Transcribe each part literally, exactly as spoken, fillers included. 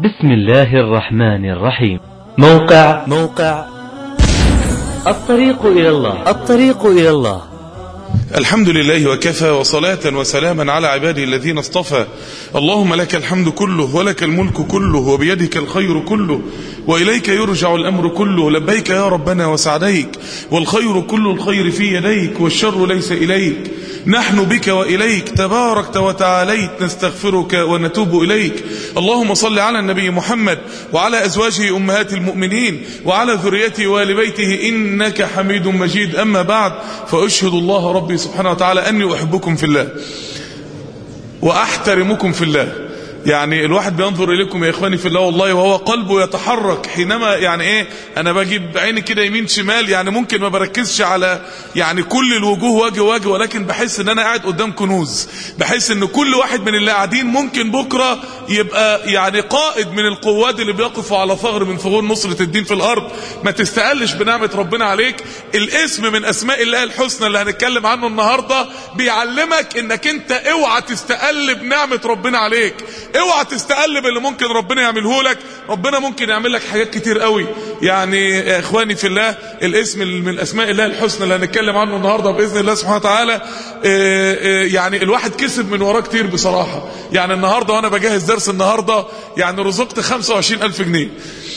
بسم الله الرحمن الرحيم. موقع موقع الطريق إلى الله. الطريق إلى الله. الحمد لله وكفى، وصلاة وسلاما على عباده الذين اصطفى. اللهم لك الحمد كله، ولك الملك كله، وبيدك الخير كله، وإليك يرجع الأمر كله. لبيك يا ربنا وسعديك، والخير كل الخير في يديك، والشر ليس إليك. نحن بك وإليك تباركت وتعاليت، نستغفرك ونتوب إليك. اللهم صل على النبي محمد وعلى أزواجه أمهات المؤمنين وعلى ذريته وآل بيته إنك حميد مجيد. أما بعد، فأشهد الله ربي سبحانه وتعالى أني أحبكم في الله وأحترمكم في الله. يعني الواحد بينظر إليكم يا إخواني في الله والله وهو قلبه يتحرك حينما يعني إيه أنا بجيب عيني كده يمين شمال، يعني ممكن ما بركزش على يعني كل الوجوه وجه وجه، ولكن بحس إن أنا قاعد قدام كنوز، بحس إن كل واحد من اللي قاعدين ممكن بكرة يبقى يعني قائد من القوات اللي بيقفوا على ثغر من ثغور نصرة الدين في الأرض. ما تستقلش بنعمة ربنا عليك. الاسم من أسماء الله الحسنى اللي هنتكلم عنه النهاردة بيعلمك إنك أنت اوعى تستقل بنعمة ربنا عليك، اوعى تستقلب اللي ممكن ربنا يعمله لك. ربنا ممكن يعمل لك حاجات كتير قوي. يعني يا اخواني في الله، الاسم من اسماء الله الحسنى اللي هنتكلم عنه النهارده باذن الله سبحانه وتعالى، يعني الواحد كسب من وراه كتير بصراحه. يعني النهارده وانا بجهز درس النهارده يعني رزقت خمسة وعشرين ألف جنيه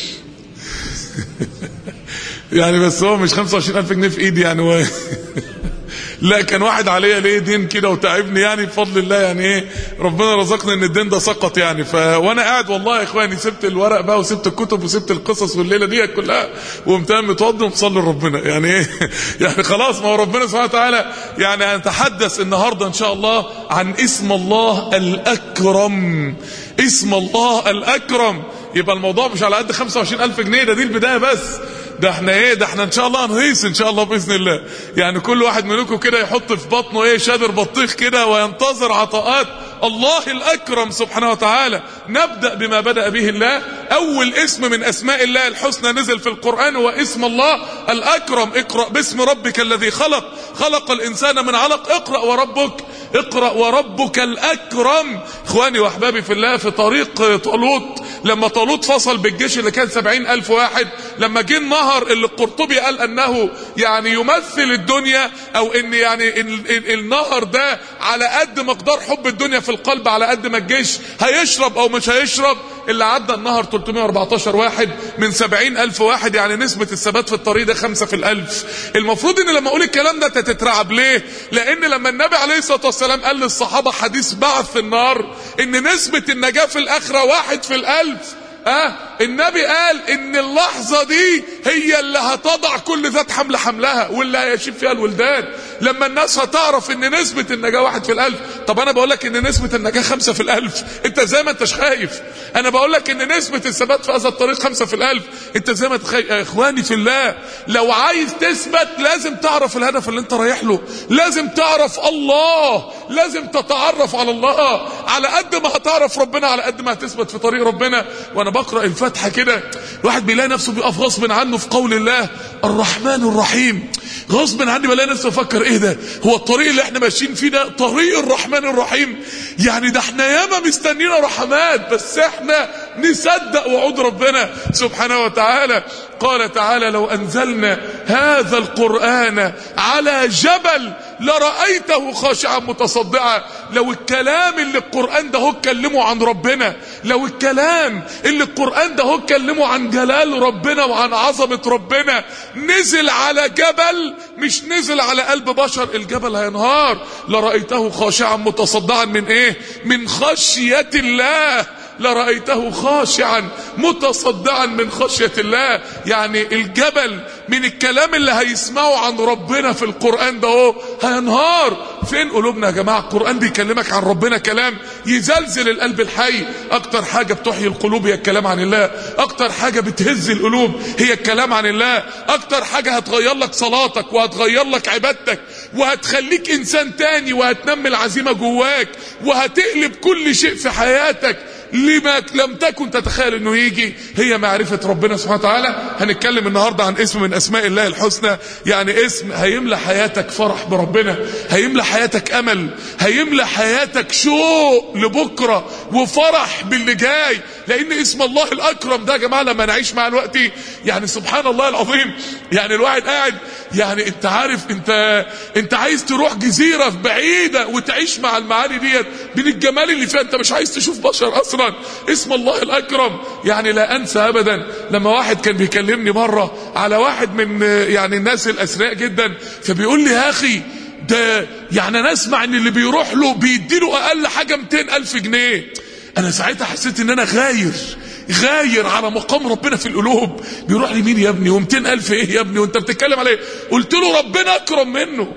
يعني بس هو مش خمسة وعشرين ألف جنيه في ايدي يعني هو لا، كان واحد عليا ليه دين كده وتعبني يعني بفضل الله. يعني ايه ربنا رزقني ان الدين ده سقط يعني. ف وانا قاعد والله يا اخواني سبت الورق بقى وسبت الكتب وسبت القصص والليله دي كلها وقمت متوضي ومصلي لربنا. يعني ايه يعني خلاص، ما هو ربنا سبحانه وتعالى. يعني هنتحدث النهارده ان شاء الله عن اسم الله الاكرم. اسم الله الاكرم. يبقى الموضوع مش على قد خمسة وعشرين ألف جنيه، ده دي البدايه بس. ده احنا ايه ده احنا ان شاء الله هنهيص ان شاء الله باذن الله. يعني كل واحد منكم كده يحط في بطنه ايه شادر بطيخ كده وينتظر عطاءات الله الاكرم سبحانه وتعالى. نبدا بما بدا به الله. اول اسم من اسماء الله الحسنى نزل في القران هو اسم الله الاكرم. اقرا باسم ربك الذي خلق، خلق الانسان من علق. اقرا وربك اقرا وربك الاكرم. اخواني واحبابي في الله، في طريق طالوت لما طالوت فصل بالجيش اللي كان سبعين ألف واحد، لما جه النهر اللي القرطبي قال انه يعني يمثل الدنيا، او ان يعني ال ال النهر ده على قد مقدار حب الدنيا في القلب على قد ما الجيش هيشرب او مش هيشرب. اللي عدى النهر ثلاثمائة وأربعتاشر واحد من سبعين ألف واحد، يعني نسبة الثبات في الطريق ده خمسة في الألف. المفروض ان لما اقول الكلام ده تترعب. ليه؟ لان لما النبي عليه الصلاة والسلام قال للصحابة حديث بعث في النار ان نسبة النجاة في الاخرة واحد في الألف، اه النبي قال ان اللحظة دي هي اللي هتضع كل ذات حمل حملها واللي هيشيب فيها الولدان. لما الناس هتعرف ان نسبة النجاة واحد في الالف. طب انا بقولك ان نسبة النجاة خمسة في الالف، انت زي ما انتش خايف. انا بقولك ان نسبة الثبات في هذا الطريق خمسة في الالف، انت زي ما تخايف. يا اخواني في الله، لو عايز تثبت لازم تعرف الهدف اللي انت رايح له، لازم تعرف الله، لازم تتعرف على الله. على قد ما هتعرف ربنا على قد ما هتثبت في طريق ربنا. وانا بقرأ الفاتحة كده الواحد بيلاقي نفسه بيقف غصب عنه في قول الله الرحمن الرحيم. غصب عني بلاقي نفسي افكر ايه ده، هو الطريق اللي احنا ماشيين فيه ده طريق الرحمن الرحيم؟ يعني ده احنا ياما مستنينا رحمات، بس احنا نصدق وعود ربنا سبحانه وتعالى. قال تعالى لو انزلنا هذا القرآن على جبل لرأيته خاشعا متصدعا. لو الكلام اللي القرآن ده هو اتكلمه عن ربنا، لو الكلام اللي القرآن ده هو اتكلمه عن جلال ربنا وعن عظمة ربنا نزل على جبل، مش نزل على قلب بشر، الجبل هينهار. لرأيته خاشعا متصدعا من ايه؟ من خشية الله. لرأيته خاشعا متصدعا من خشية الله. يعني الجبل من الكلام اللي هيسمعه عن ربنا في القرآن ده هو هينهار. فين قلوبنا يا جماعة؟ القرآن بيكلمك عن ربنا كلام يزلزل القلب الحي. اكتر حاجة بتحيي القلوب هي الكلام عن الله، اكتر حاجة بتهز القلوب هي الكلام عن الله، اكتر حاجة هتغير لك صلاتك وهتغير لك عبادتك وهتخليك انسان تاني وهتنمي العزيمة جواك وهتقلب كل شيء في حياتك لما لم تكن تتخيل انه يجي، هي معرفة ربنا سبحانه وتعالى. هنتكلم النهاردة عن اسم من اسماء الله الحسنى، يعني اسم هيملى حياتك فرح بربنا، هيملى حياتك امل، هيملى حياتك شوق لبكرة وفرح باللي جاي. لان اسم الله الاكرم ده يا جماعه لما نعيش مع الوقت يعني سبحان الله العظيم، يعني الواحد قاعد يعني انت عارف انت انت عايز تروح جزيره بعيده وتعيش مع المعاني ديت من الجمال اللي فيها، انت مش عايز تشوف بشر اصلا. اسم الله الاكرم يعني لا انسى ابدا لما واحد كان بيكلمني مره على واحد من يعني الناس الاثرياء جدا، فبيقول لي يا اخي ده يعني انا اسمع ان اللي بيروح له بيديله اقل حاجه مئتين الف جنيه. انا ساعتها حسيت ان انا غاير غاير على مقام ربنا في القلوب. بيروح لي مين يا ابني ومئتين الف ايه يا ابني وانت بتتكلم عليه؟ قلت له ربنا اكرم منه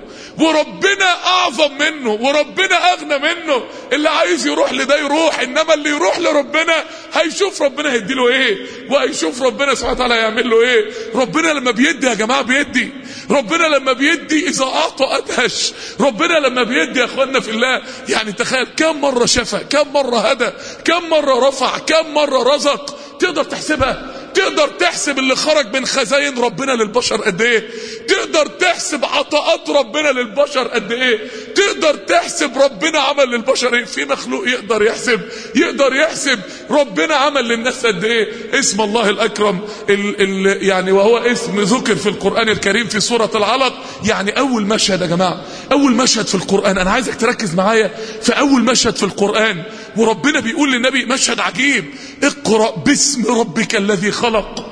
وربنا اعظم منه وربنا اغنى منه. اللي عايز يروح لده يروح، انما اللي يروح لربنا هيشوف ربنا هيديله ايه وهيشوف ربنا سبحانه وتعالى هيعمل له ايه. ربنا لما بيدي يا جماعه بيدي، ربنا لما بيدي اذا اعطى ادهش. ربنا لما بيدي يا اخوانا في الله يعني تخيل كم مره شفى، كم مره هدى، كم مره رفع، كم مره رزق. تقدر تحسبها؟ تقدر تحسب اللي خرج من خزاين ربنا للبشر قد ايه؟ تقدر تحسب عطاءات ربنا للبشر قد ايه؟ تقدر تحسب ربنا عمل للبشر ايه؟ في مخلوق يقدر يحسب؟ يقدر يحسب ربنا عمل للناس قد ايه؟ اسم الله الاكرم ال ال يعني وهو اسم ذكر في القرآن الكريم في سورة العلق. يعني اول مشهد يا جماعة، اول مشهد في القرآن، انا عايزك تركز معايا في اول مشهد في القرآن، وربنا بيقول للنبي مشهد عجيب: اقرأ باسم ربك الذي خلق.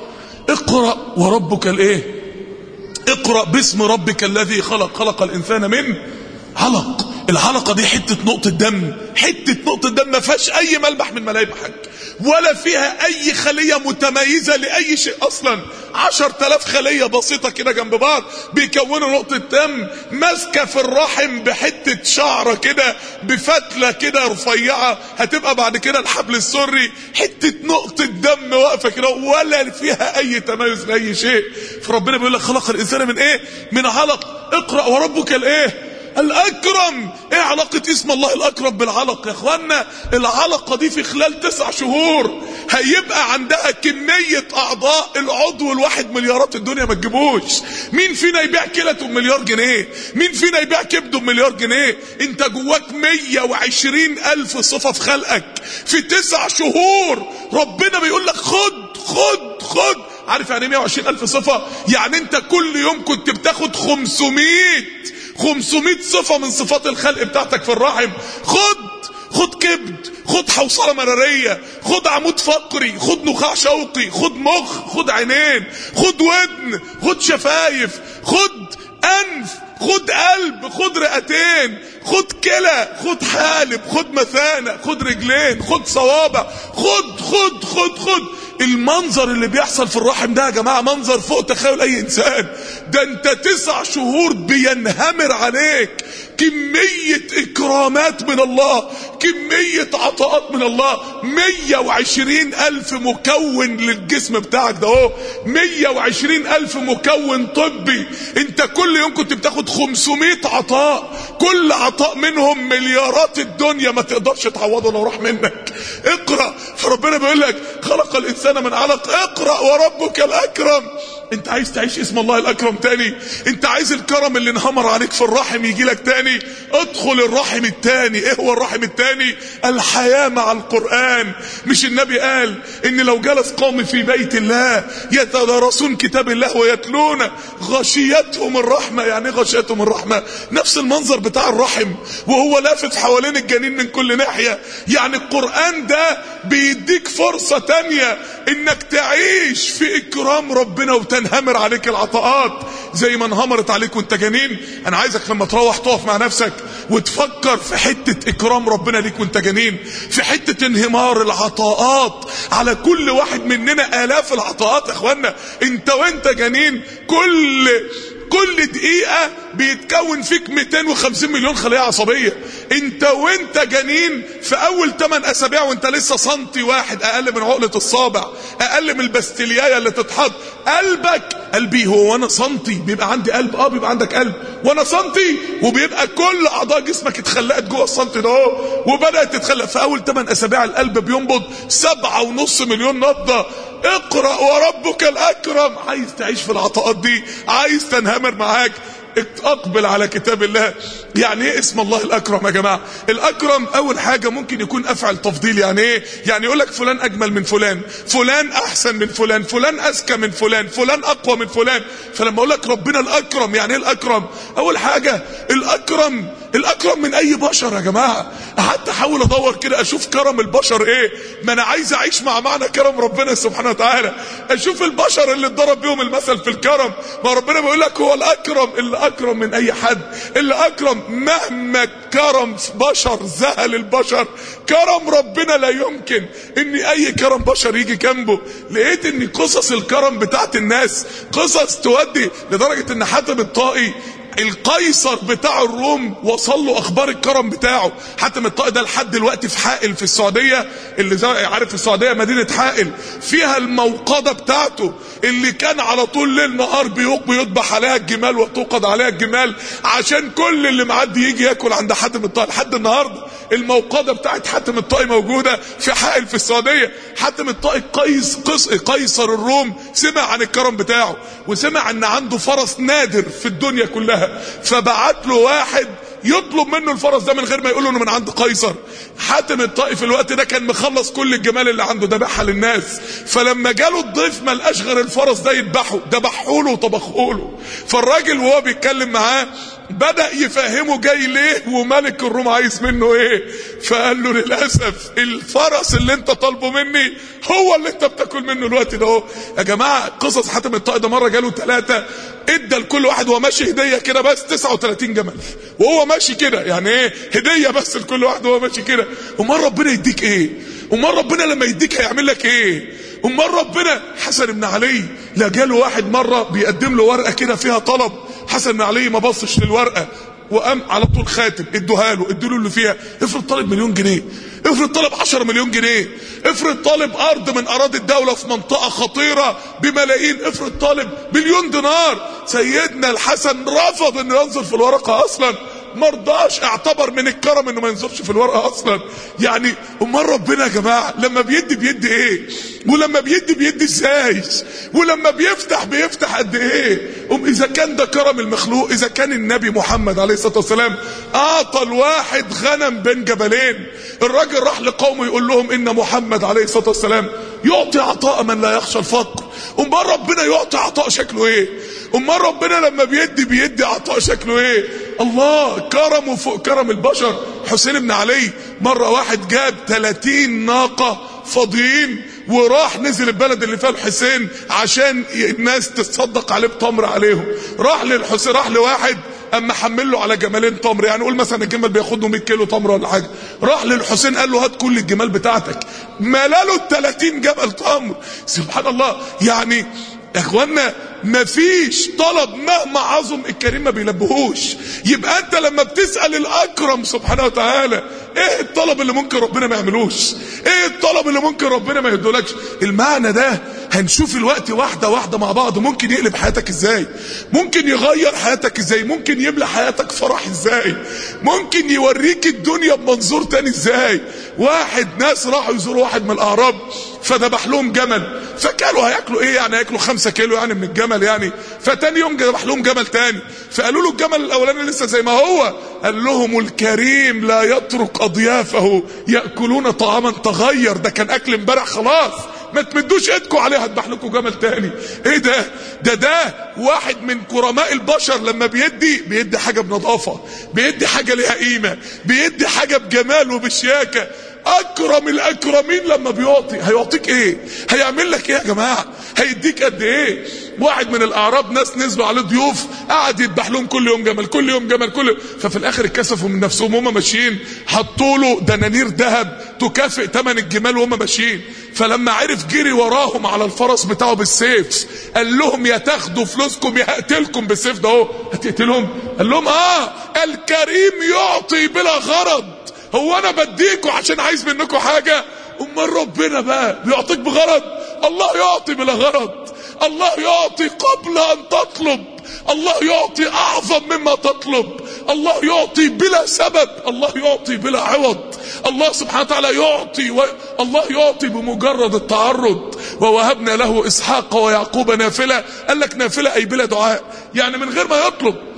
اقرأ وربك الايه؟ اقرأ باسم ربك الذي خلق. خلق الانسان من علق. العلقة دي حتة نقطة دم، حتة نقطة دم ما فيهاش اي ملمح من ملامحك ولا فيها اي خلية متميزة لاي شيء اصلا. عشر تلاف خلية بسيطة كده جنب بعض بيكونوا نقطة دم ماسكة في الرحم بحتة شعرة كده بفتلة كده رفيعة هتبقى بعد كده الحبل السري. حتة نقطة دم واقفة كده ولا فيها اي تميز لاي شيء. فربنا بيقول لك خلق الانسان من ايه؟ من علق. اقرأ وربك الايه؟ الاكرم. ايه علاقة اسم الله الاكرم بالعلق يا اخوانا؟ العلقة دي في خلال تسع شهور هيبقى عندها كمية اعضاء العضو الواحد مليارات الدنيا ما تجيبوش. مين فينا يبيع كلته بمليار جنيه؟ مين فينا يبيع كبده بمليار جنيه؟ انت جواك مية وعشرين الف صفة في خلقك في تسع شهور. ربنا بيقول لك خد خد خد. عارف يعني مية وعشرين الف صفة؟ يعني انت كل يوم كنت بتاخد خمسمية خمسمية صفة من صفات الخلق بتاعتك في الرحم. خد خد كبد، خد حوصلة مرارية، خد عمود فقري، خد نخاع شوقي، خد مخ، خد عينين، خد ودن، خد شفايف، خد انف، خد قلب، خد رئتين، خد كلى، خد حالب، خد مثانة، خد رجلين، خد صوابع، خد خد خد خد. المنظر اللي بيحصل في الرحم ده يا جماعة منظر فوق تخيل اي انسان. ده انت تسع شهور بينهمر عليك كمية اكرامات من الله، كمية عطاءات من الله. مية وعشرين الف مكون للجسم بتاعك ده اهو، مية وعشرين الف مكون طبي. انت كل يوم كنت بتاخد خمسمية عطاء، كل عطاء منهم مليارات الدنيا ما تقدرش تعوضه لو راح منك. اقرأ. فربنا بيقول لك خلق الانسان من علق. اقرأ وربك الاكرم. انت عايز تعيش اسم الله الاكرم تاني؟ انت عايز الكرم اللي انهمر عليك في الرحم يجي لك تاني؟ ادخل الرحم التاني. ايه هو الرحم التاني؟ الحياة مع القرآن. مش النبي قال ان لو جلس قوم في بيت الله يتدارسون كتاب الله ويتلون غشيتهم الرحمة؟ يعني غشيتهم الرحمة نفس المنظر بتاع الرحم وهو لافف حوالين الجنين من كل ناحية. يعني القرآن ده بيديك فرصة تانية انك تعيش في اكرام ربنا وتنهمر عليك العطاءات زي ما انهمرت عليك وانت جنين. انا عايزك لما تروح تقف مع نفسك وتفكر في حتة اكرام ربنا ليك وانت جنين، في حتة انهمار العطاءات على كل واحد مننا. الاف العطاءات يا اخوانا. انت وانت جنين كل كل دقيقة بيتكون فيك مئتين وخمسين مليون خلية عصبية. انت وانت جنين في اول ثمانية اسابيع وانت لسه سنتي واحد اقل من عقلة الصابع، اقل من البستلياية اللي تتحط. قلبك قلبي هو وانا سنتي بيبقى عندي قلب؟ اه بيبقى عندك قلب وانا سنتي، وبيبقى كل اعضاء جسمك اتخلقت جوه السنتي ده وبدأت تتخلق. في اول ثمانية اسابيع القلب بينبض سبعة ونص مليون نبضة. اقرأ وربك الاكرم. عايز تعيش في العطاءات دي؟ عايز تنهمر معاك اقبل على كتاب الله. يعني ايه اسم الله الاكرم يا جماعه؟ الاكرم اول حاجه ممكن يكون افعل تفضيل. يعني ايه؟ يعني يقول لك فلان اجمل من فلان، فلان احسن من فلان، فلان اذكى من فلان، فلان اقوى من فلان. فلما اقول لك ربنا الاكرم، يعني ايه الاكرم؟ اول حاجه الاكرم الاكرم من اي بشر يا جماعه. قعدت احاول ادور كده اشوف كرم البشر ايه، ما انا عايز اعيش مع معنى كرم ربنا سبحانه وتعالى، اشوف البشر اللي اتضرب بيهم المثل في الكرم. ما ربنا بيقول لك هو الاكرم، اللي اكرم من اي حد، اللي اكرم مهما كرم بشر زهل البشر، كرم ربنا لا يمكن ان اي كرم بشر يجي جنبه. لقيت ان قصص الكرم بتاعت الناس قصص تودي لدرجه ان حاتم الطائي القيصر بتاع الروم وصل له اخبار الكرم بتاعه. حاتم الطائي ده لحد دلوقتي في حائل في السعوديه، اللي زي عارف في السعوديه مدينه حائل فيها الموقده بتاعته اللي كان على طول ليل نهار بيذبح عليها الجمال وتوقد عليها الجمال عشان كل اللي معدي يجي ياكل عند حاتم الطائي. لحد النهارده الموقده بتاعت حاتم الطائي موجوده في حائل في السعوديه. حاتم الطائي قيس قيس قيصر الروم سمع عن الكرم بتاعه، وسمع ان عنده فرس نادر في الدنيا كلها، فبعت له واحد يطلب منه الفرس ده من غير ما يقول له انه من عند قيصر. حاتم الطائي في الوقت ده كان مخلص كل الجمال اللي عنده ذبحها للناس، فلما جاله الضيف ما لقاش غير الفرس ده يذبحه، ذبحوا له وطبخوا له. فالراجل وهو بيتكلم معاه بدأ يفهمه جاي ليه وملك الروم عايز منه ايه. فقال له للأسف الفرس اللي انت طالبه مني هو اللي انت بتاكل منه الوقت ده اهو. يا جماعة قصص حاتم الطائي ده مرة جاله ثلاثة ادى لكل واحد وهو ماشي هدية كده بس تسعة وثلاثين جمل وهو ماشي كده. يعني ايه هدية بس لكل واحد وهو ماشي كده؟ امال ربنا يديك ايه؟ امال ربنا لما يديك هيعمل لك ايه؟ امال ربنا حسن بن علي لا جاله واحد مرة بيقدم له ورقة كده فيها طلب، حسن بن علي ما بصش للورقة وقام على طول خاتم ادوها له، ادوا له اللي فيها. افرض طالب مليون جنيه، افرض طالب عشرة مليون جنيه، افرض طالب ارض من اراضي الدولة في منطقة خطيرة بملايين، افرض طالب مليون دينار. سيدنا الحسن رفض انه ينظر في الورقة اصلا، مرضاش، اعتبر من الكرم انه ما ينظرش في الورقة اصلا. يعني امال ربنا يا جماعة لما بيدي بيدي ايه؟ ولما بيدي بيدي ازاي؟ ولما بيفتح بيفتح قد ايه؟ ام اذا كان ده كرم المخلوق، اذا كان النبي محمد عليه الصلاة والسلام اعطى الواحد غنم بين جبلين، الراجل راح لقومه يقول لهم ان محمد عليه الصلاة والسلام يعطي عطاء من لا يخشى الفقر. امال ربنا يعطي عطاء شكله ايه؟ امال ربنا لما بيدي بيدي عطاء شكله ايه؟ الله كرمه فوق كرم البشر. حسين بن علي مرة واحد جاب ثلاثين ناقة فاضيين وراح نزل البلد اللي فيها الحسين عشان الناس تصدق عليه بتمر عليهم. راح للحسين، راح لواحد اما حمل له على جمالين تمر، يعني قول مثلا الجمل بياخد له مية كيلو تمر ولا حاجه. راح للحسين قال له هات كل الجمال بتاعتك، ملاله ال ثلاثين جمل تمر. سبحان الله. يعني يا اخوانا مفيش طلب مهما عظم الكريم ما بيلبهوش. يبقى انت لما بتسأل الاكرم سبحانه وتعالى ايه الطلب اللي ممكن ربنا ما يعملوش؟ ايه الطلب اللي ممكن ربنا ما يدولكش؟ المعنى ده هنشوف الوقت واحدة واحدة مع بعض ممكن يقلب حياتك ازاي، ممكن يغير حياتك ازاي، ممكن يملى حياتك فرح ازاي، ممكن يوريك الدنيا بمنظور تاني ازاي. واحد ناس راحوا يزوروا واحد من الاعراب فذبح لهم جمل، فكانوا هياكلوا ايه يعني؟ هياكلوا خمسة كيلو يعني من الجمل يعني. فتاني يوم ذبح لهم جمل تاني، فقالوا له الجمل الاولاني لسه زي ما هو. قال لهم الكريم لا يترك اضيافه ياكلون طعاما تغير، ده كان اكل امبارح خلاص، ما تمدوش ايدكم عليه هذبح لكم جمل تاني. ايه ده؟ ده ده واحد من كرماء البشر لما بيدي بيدي حاجه بنظافه، بيدي حاجه ليها قيمه، بيدي حاجه بجمال وبشياكه. اكرم الاكرمين لما بيعطي هيعطيك ايه؟ هيعمل لك ايه يا جماعه؟ هيديك قد ايه؟ واحد من الاعراب ناس نزلوا عليه ضيوف قعد يذبح لهم كل يوم جمل كل يوم جمل كل يوم. ففي الاخر اتكسفوا من نفسهم وهم ماشيين، حطوا له دنانير ذهب تكافئ ثمن الجمال وهم ماشيين. فلما عرف جري وراهم على الفرس بتاعه بالسيف، قال لهم يا تاخدوا فلوسكم يا هقتلكم بالسيف ده اهو. هتقتلهم؟ قال لهم اه الكريم يعطي بلا غرض. هو انا بديكوا عشان عايز منكم حاجة؟ امال ربنا بقى بيعطيك بغرض؟ الله يعطي بلا غرض، الله يعطي قبل ان تطلب، الله يعطي اعظم مما تطلب، الله يعطي بلا سبب، الله يعطي بلا عوض. الله سبحانه وتعالى يعطي و... الله يعطي بمجرد التعرض. ووهبنا له اسحاق ويعقوب نافلة. قال لك نافلة اي بلا دعاء، يعني من غير ما يطلب.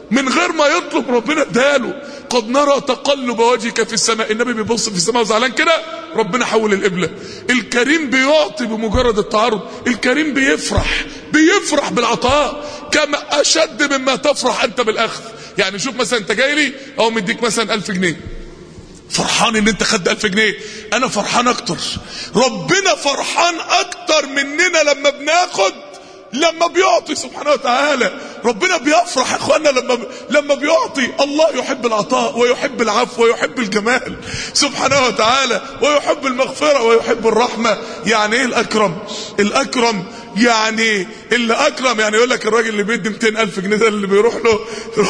من غير ما يطلب ربنا اداله. قد نرى تقلب وجهك في السماء، النبي بيبص في السماء وزعلان كده، ربنا حول القبلة. الكريم بيعطي بمجرد التعرض، الكريم بيفرح بيفرح بالعطاء كما اشد مما تفرح انت بالاخذ. يعني شوف مثلا انت جاي لي او مديك مثلا الف جنيه، فرحان ان انت خدت الف جنيه، انا فرحان اكتر، ربنا فرحان اكتر مننا لما بناخد، لما بيعطي سبحانه وتعالى. ربنا بيفرح يا اخوانا لما لما بيعطي. الله يحب العطاء ويحب العفو ويحب الجمال سبحانه وتعالى، ويحب المغفرة ويحب الرحمة. يعني ايه الاكرم؟ الاكرم يعني اللي اكرم، يعني يقول لك الراجل اللي بيدي مئتين الف جنيه ده اللي بيروح له.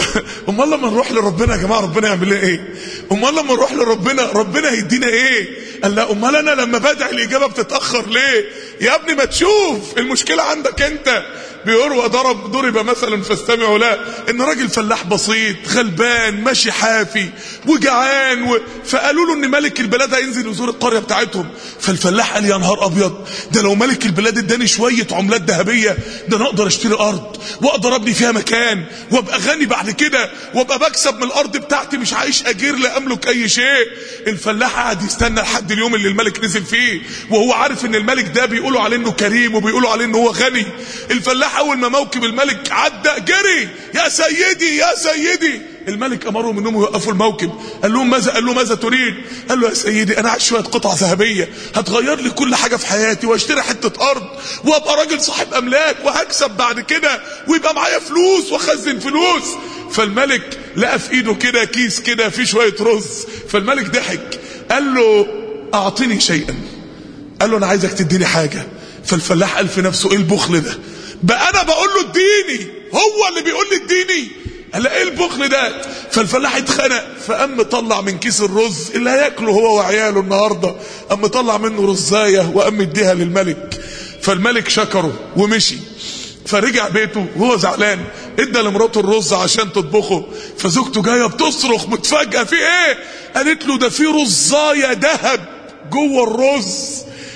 امال لما نروح لربنا يا جماعه ربنا يعمل لنا ايه؟ امال لما نروح لربنا ربنا هيدينا ايه؟ قال لا امال انا لما بدعي الاجابه بتتاخر ليه؟ يا ابني ما تشوف المشكله عندك انت. بيقول وضرب ضرب مثلا فاستمعوا له، ان راجل فلاح بسيط غلبان ماشي حافي وجعان و... فقالوا له ان ملك البلاد هينزل يزور القريه بتاعتهم. فالفلاح قال يا نهار ابيض، ده لو ملك البلاد اداني شويه عملات ذهبيه ده انا اقدر اشتري ارض واقدر ابني فيها مكان وابقى غني بعد كده وابقى بكسب من الارض بتاعتي، مش عايش اجير لا املك اي شيء. الفلاح قعد يستنى لحد اليوم اللي الملك نزل فيه، وهو عارف ان الملك ده بيقولوا عليه انه كريم وبيقولوا عليه انه هو غني. الفلاح اول ما موكب الملك عدى جري، يا سيدي يا سيدي. الملك امرهم انهم يوقفوا الموكب، قال لهم ماذا؟ قال له ماذا تريد؟ قال له يا سيدي انا عايز شويه قطع ذهبيه هتغير لي كل حاجه في حياتي، واشتري حته ارض وابقى راجل صاحب املاك وهكسب بعد كده ويبقى معايا فلوس واخزن فلوس. فالملك لقى في ايده كده كيس كده فيه شويه رز، فالملك ضحك قال له اعطني شيئا. قال له انا عايزك تديني حاجه. فالفلاح قال في نفسه ايه البخل ده؟ بقى انا بقول له اديني، هو اللي بيقول لي اديني؟ قال ايه البخل ده؟ فالفلاح اتخنق، فقام طلع من كيس الرز اللي هياكله هو وعياله النهارده، قام طلع منه رزايه وقام اديها للملك. فالملك شكره ومشي. فرجع بيته وهو زعلان، ادى لمراته الرز عشان تطبخه. فزوجته جايه بتصرخ متفاجئه، في ايه؟ قالت له ده في رزايه ذهب جوه الرز.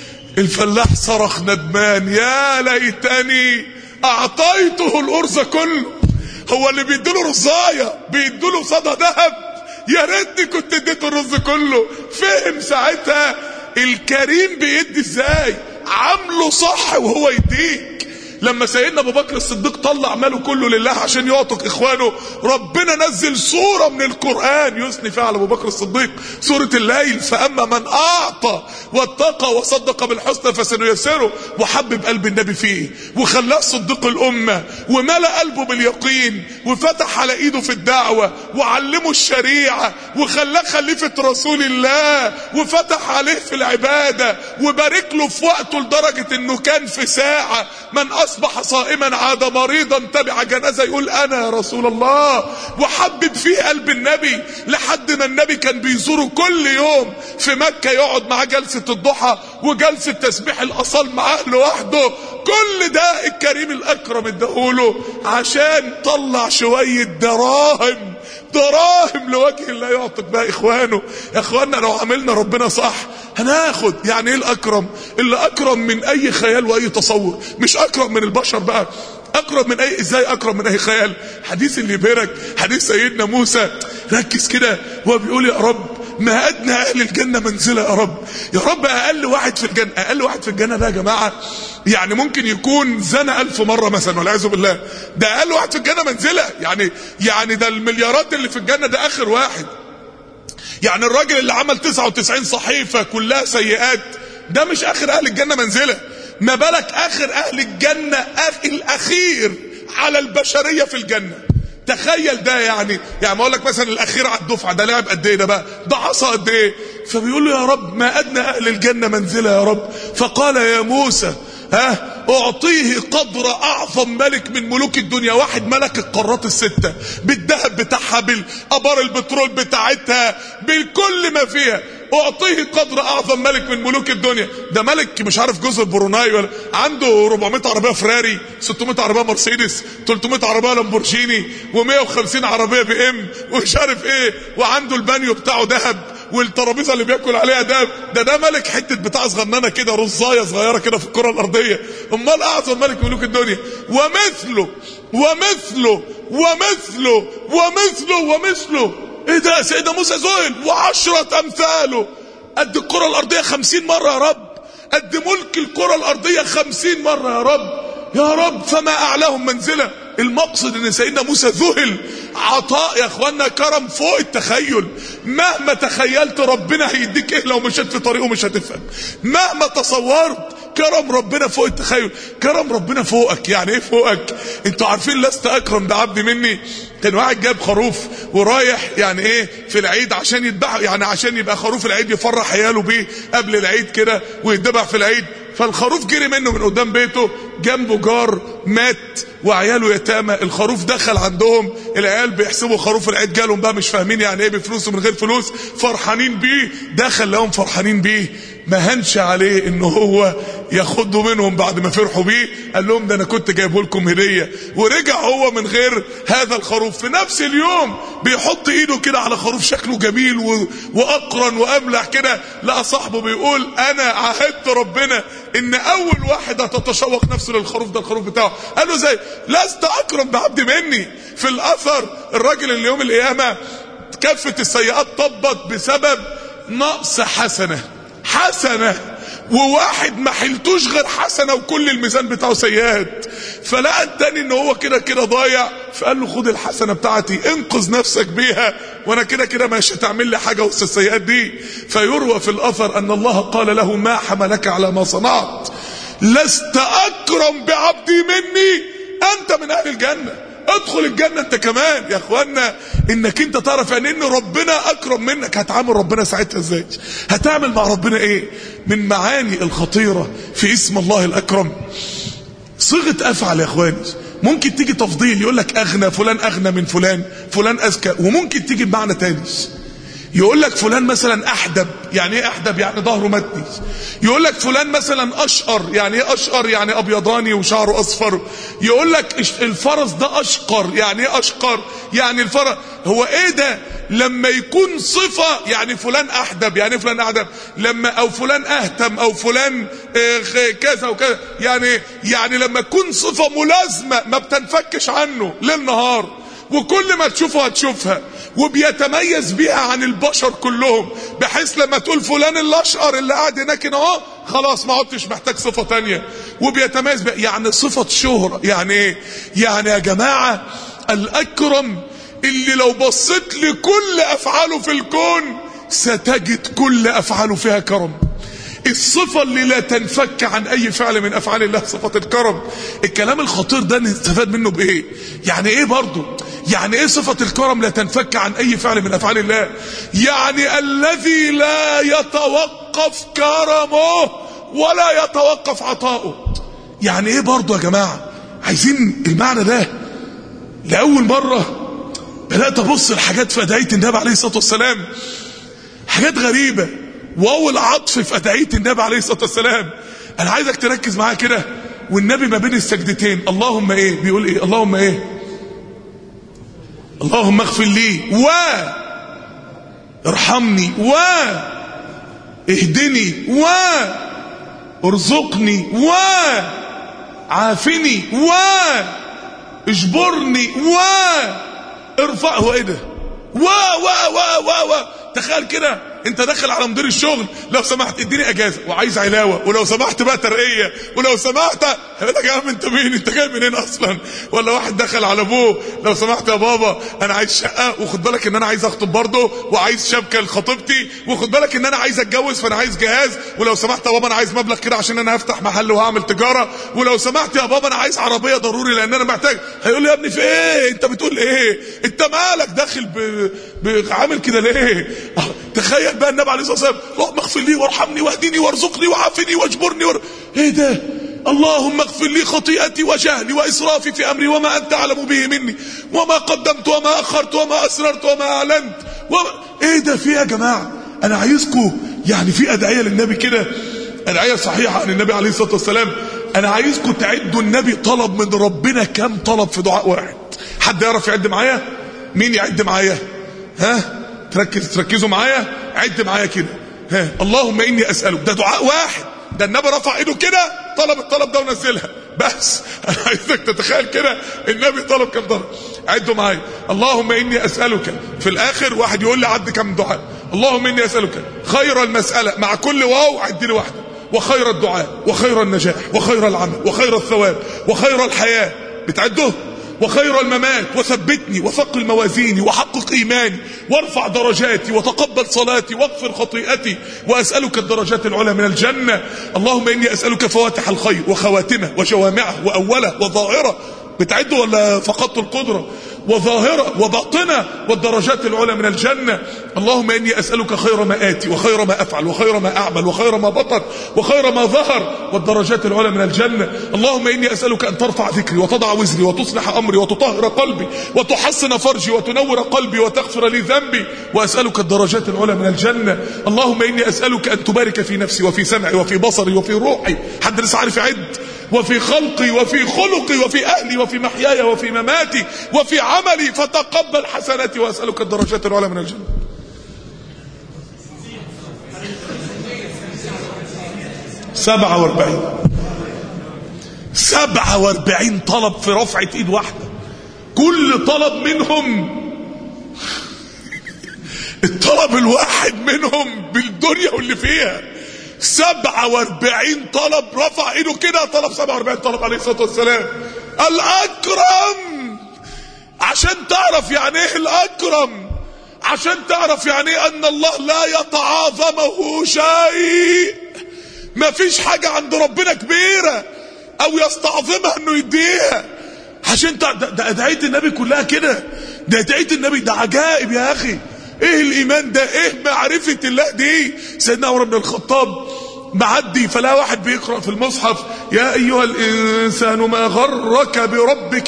الفلاح صرخ ندمان، يا ليتني اعطيته الارز كله. هو اللي بيديله رزايه بيديله قصادها ذهب؟ يا ريتني كنت اديته الرز كله. فهم ساعتها الكريم بيدي ازاي، عامله صح وهو يديك. لما سيدنا ابو بكر الصديق طلع ماله كله لله عشان يعطق اخوانه، ربنا نزل سوره من القران يثني فيها على ابو بكر الصديق، سوره الليل. فاما من اعطى واتقى وصدق بالحسنى فسنيسره، وحبب قلب النبي فيه وخلاه صديق الامه وملأ قلبه باليقين، وفتح على ايده في الدعوه وعلمه الشريعه وخلاه خليفه رسول الله، وفتح عليه في العباده وبارك له في وقته لدرجه انه كان في ساعه من اصبح صائما عاد مريضا تبع جنازه يقول انا يا رسول الله، وحبب فيه قلب النبي لحد ما النبي كان بيزوره كل يوم في مكه، يقعد معاه جلسه الضحى وجلسه تسبيح الاصال معاه لوحده. كل ده الكريم الاكرم اداهوله عشان طلع شويه دراهم دراهم لوجه الله يعطيك بها اخوانه. يا اخواننا لو عملنا ربنا صح هناخد. يعني ايه الاكرم؟ اللي اكرم من اي خيال واي تصور، مش اكرم من البشر بقى، اكرم من اي، ازاي اكرم من اي خيال؟ حديث اللي بيرك حديث سيدنا موسى، ركز كده وهو بيقول يا رب ما ادنى اهل الجنه منزله يا رب. يا رب اقل واحد في الجنه، اقل واحد في الجنه ده يا جماعه يعني ممكن يكون زنى الف مره مثلا والعياذ بالله، ده اقل واحد في الجنه منزله. يعني يعني ده المليارات اللي في الجنه ده اخر واحد. يعني الراجل اللي عمل تسعة وتسعين صحيفه كلها سيئات ده مش اخر اهل الجنه منزله، ما بالك اخر اهل الجنه الاخير على البشريه في الجنه. تخيل ده. يعني يعني ما اقول لك مثلا الاخير على الدفعه ده لعب قد ايه، ده بقى ده عصا قد ايه. فبيقول له يا رب ما ادنى اهل الجنه منزله يا رب. فقال يا موسى ها اعطيه قدر اعظم ملك من ملوك الدنيا، واحد ملك القارات الستة بالذهب بتاعها بالابار البترول بتاعتها بالكل ما فيها، اعطيه قدر اعظم ملك من ملوك الدنيا. ده ملك مش عارف جزر بروناي ولا عنده أربعمائة عربيه فراري، ستمائة عربيه مرسيدس، ثلاثمائة عربيه لامبورجيني، ومائة وخمسين عربيه بي ام ومش عارف ايه، وعنده البانيو بتاعه ذهب والترابيزه اللي بياكل عليها ده ده ده ملك حته بتاع صغننه كده، رزايه صغيره كده في الكره الارضيه. امال اعظم ملك ملوك الدنيا. ومثله ومثله ومثله ومثله ومثله. ايه ده؟ سيدنا موسى ذهل. وعشرة امثاله. قد الكرة الارضية خمسين مرة يا رب، قد ملك الكرة الارضية خمسين مرة يا رب، يا رب فما اعلاهم منزلة. المقصد ان سيدنا موسى ذهل. عطاء يا اخوانا، كرم فوق التخيل. مهما تخيلت ربنا هيديك ايه لو مشيت في طريقه مش هتفهم. مهما تصورت كرم ربنا فوق التخيل. كرم ربنا فوقك. يعني ايه فوقك؟ انتوا عارفين لست اكرم بعبد مني. كان واحد جاب خروف ورايح يعني ايه في العيد عشان يذبحه، يعني عشان يبقى خروف العيد يفرح عياله بيه قبل العيد كده ويتذبح في العيد. فالخروف جري منه من قدام بيته، جنبه جار مات وعياله يتامى. الخروف دخل عندهم، العيال بيحسبوا خروف العيد جالهم بقى مش فاهمين يعني ايه بفلوس ومن غير فلوس، فرحانين بيه. دخل لهم فرحانين بيه، ما هنش عليه انه هو ياخدوا منهم بعد ما فرحوا بيه. قال لهم ده انا كنت جايبه لكم هديه. ورجع هو من غير هذا الخروف. في نفس اليوم بيحط ايده كده على خروف شكله جميل و... واقرن واملح كده، لقى صاحبه بيقول انا عهدت ربنا ان اول واحد هتتشوق نفسه للخروف ده الخروف بتاعه. قال له زي لست اكرم بعبد مني. في الاثر الراجل اللي يوم القيامه كفه السيئات طبت بسبب نقص حسنه. حسنه وواحد ما حلتوش غير حسنه وكل الميزان بتاعه سيئات. فلقى التاني ان هو كده كده ضايع، فقال له خد الحسنه بتاعتي انقذ نفسك بيها، وانا كده كده مش هتعمل لي حاجه وسط السيئات دي. فيروى في الاثر ان الله قال له ما حملك على ما صنعت؟ لست اكرم بعبدي مني، انت من اهل الجنه، ادخل الجنة انت كمان. يا اخوانا انك انت تعرف يعني ان ربنا اكرم منك، هتعامل ربنا ساعتها ازاي؟ هتعمل مع ربنا ايه؟ من معاني الخطيرة في اسم الله الاكرم صيغة افعل يا اخواني. ممكن تيجي تفضيل، يقول لك اغنى، فلان اغنى من فلان، فلان اذكى. وممكن تيجي بمعنى تاني، يقول لك فلان مثلا احدب. يعني ايه احدب؟ يعني ظهره متني. يقول لك فلان مثلا اشقر. يعني ايه اشقر؟ يعني ابيضاني وشعره اصفر. يقول لك الفرس ده اشقر. يعني ايه اشقر؟ يعني الفرس. هو ايه ده؟ لما يكون صفة يعني فلان احدب. يعني ايه فلان احدب؟ لما او فلان اهتم او فلان كذا وكذا. يعني يعني لما تكون صفة ملازمة ما بتنفكش عنه ليل نهار، وكل ما تشوفه هتشوفها، وبيتميز بيها عن البشر كلهم، بحيث لما تقول فلان الاشقر اللي قاعد هناك اهو خلاص ما عدتش محتاج صفة تانية، وبيتميز بيها. يعني صفة شهرة. يعني ايه؟ يعني يا جماعة الاكرم اللي لو بصيت لكل افعاله في الكون ستجد كل افعاله فيها كرم. الصفة اللي لا تنفك عن اي فعل من افعال الله صفة الكرم. الكلام الخطير ده نستفاد منه بايه؟ يعني ايه برضو؟ يعني ايه صفة الكرم لا تنفك عن اي فعل من افعال الله؟ يعني الذي لا يتوقف كرمه ولا يتوقف عطاؤه. يعني ايه برضو يا جماعة؟ عايزين المعنى ده. لأول مرة بدأت ابص الحاجات في أدعية النبي عليه الصلاة والسلام، حاجات غريبة. واول عطف في أدعية النبي عليه الصلاة والسلام، انا عايزك تركز معايا كده. والنبي ما بين السجدتين اللهم ايه؟ بيقول ايه؟ اللهم ايه؟ اللهم اغفر لي و ارحمني و اهدني و ارزقني و عافني و اجبرني و ارفع. هو ايه ده؟ و و و و و تخيل كده انت داخل على مدير الشغل، لو سمحت اديني اجازه وعايز علاوه، ولو سمحت بقى ترقيه، ولو سمحت. هيقول لك يا عم انت مين؟ انت جاي منين اصلا؟ ولا واحد دخل على ابوه، لو سمحت يا بابا انا عايز شقه، وخد بالك ان انا عايز اخطب برضه، وعايز شبكه لخطيبتي، وخد بالك ان انا عايز اتجوز فانا عايز جهاز، ولو سمحت يا بابا انا عايز مبلغ كده عشان انا هفتح محل وهعمل تجاره، ولو سمحت يا بابا انا عايز عربيه ضروري لان انا محتاج. هيقول لي يا ابني في ايه؟ انت بتقول ايه؟ انت مالك داخل ب... بعامل كده ليه؟ تخيل بقى النبي عليه الصلاه والسلام اللهم اغفر لي وارحمني واهدني وارزقني وعافني واجبرني ور... ايه ده؟ اللهم اغفر لي خطيئتي وجهلي واسرافي في امري وما انت اعلم به مني وما قدمت وما اخرت وما اسررت وما اعلنت وما... ايه ده؟ في يا جماعه انا عايزكم يعني في ادعيه للنبي كده، ادعيه صحيحه عن النبي عليه الصلاه والسلام. انا عايزكم تعدوا النبي طلب من ربنا كم طلب في دعاء واحد. حد يعرف يعد معايا؟ مين يعد معايا؟ ها تركز تركزوا معايا، عد معايا كده. ها اللهم اني اسالك، ده دعاء واحد، ده النبي رفع ايده كده طلب الطلب ده ونزلها. بس انا عايزك تتخيل كده النبي طلب كم طلب. عدوا معايا. اللهم اني اسالك، في الاخر واحد يقول لي عد كم دعاء. اللهم اني اسالك خير المساله، مع كل واو عد لي واحده، وخير الدعاء، وخير النجاح، وخير العمل، وخير الثواب، وخير الحياه، بتعده، وخير الممات، وثبتني وثقل موازيني وحقق ايماني وارفع درجاتي وتقبل صلاتي واغفر خطيئتي، واسالك الدرجات العلى من الجنه. اللهم اني اسالك فواتح الخير وخواتمه وجوامعه واوله وظاهره، بتعده ولا فقدت القدره؟ وظاهرة وباطنة، والدرجات العلى من الجنة. اللهم إني أسألك خير ما آتي وخير ما أفعل وخير ما أعمل وخير ما بطن وخير ما ظهر، والدرجات العلى من الجنة. اللهم إني أسألك أن ترفع ذكري وتضع وزري وتصلح أمري وتطهر قلبي وتحسن فرجي وتنور قلبي وتغفر لي ذنبي، وأسألك الدرجات العلى من الجنة. اللهم إني أسألك أن تبارك في نفسي وفي سمعي وفي بصري وفي روحي، حد لسه عارف يعد، وفي خلقي وفي خلقي وفي أهلي وفي محياي وفي مماتي وفي عملي، فتقبل حسناتي، وأسألك الدرجات العلى من الجنة. سبعة واربعين سبعة واربعين طلب في رفعة ايد واحدة، كل طلب منهم الطلب الواحد منهم بالدنيا واللي فيها. سبعة واربعين طلب، رفع ايده كده طلب سبعة واربعين طلب عليه الصلاة والسلام. الأكرم، عشان تعرف يعني ايه الأكرم، عشان تعرف يعني ايه ان الله لا يتعاظمه شيء، ما فيش حاجة عند ربنا كبيرة او يستعظمها انه يديها. عشان ده, ده ادعية النبي كلها كده، ده ادعية النبي، ده عجائب يا اخي. ايه الايمان ده، ايه معرفة الله دي. سيدنا عمر بن الخطاب معدي فلا واحد بيقرأ في المصحف يا ايها الانسان ما غرك بربك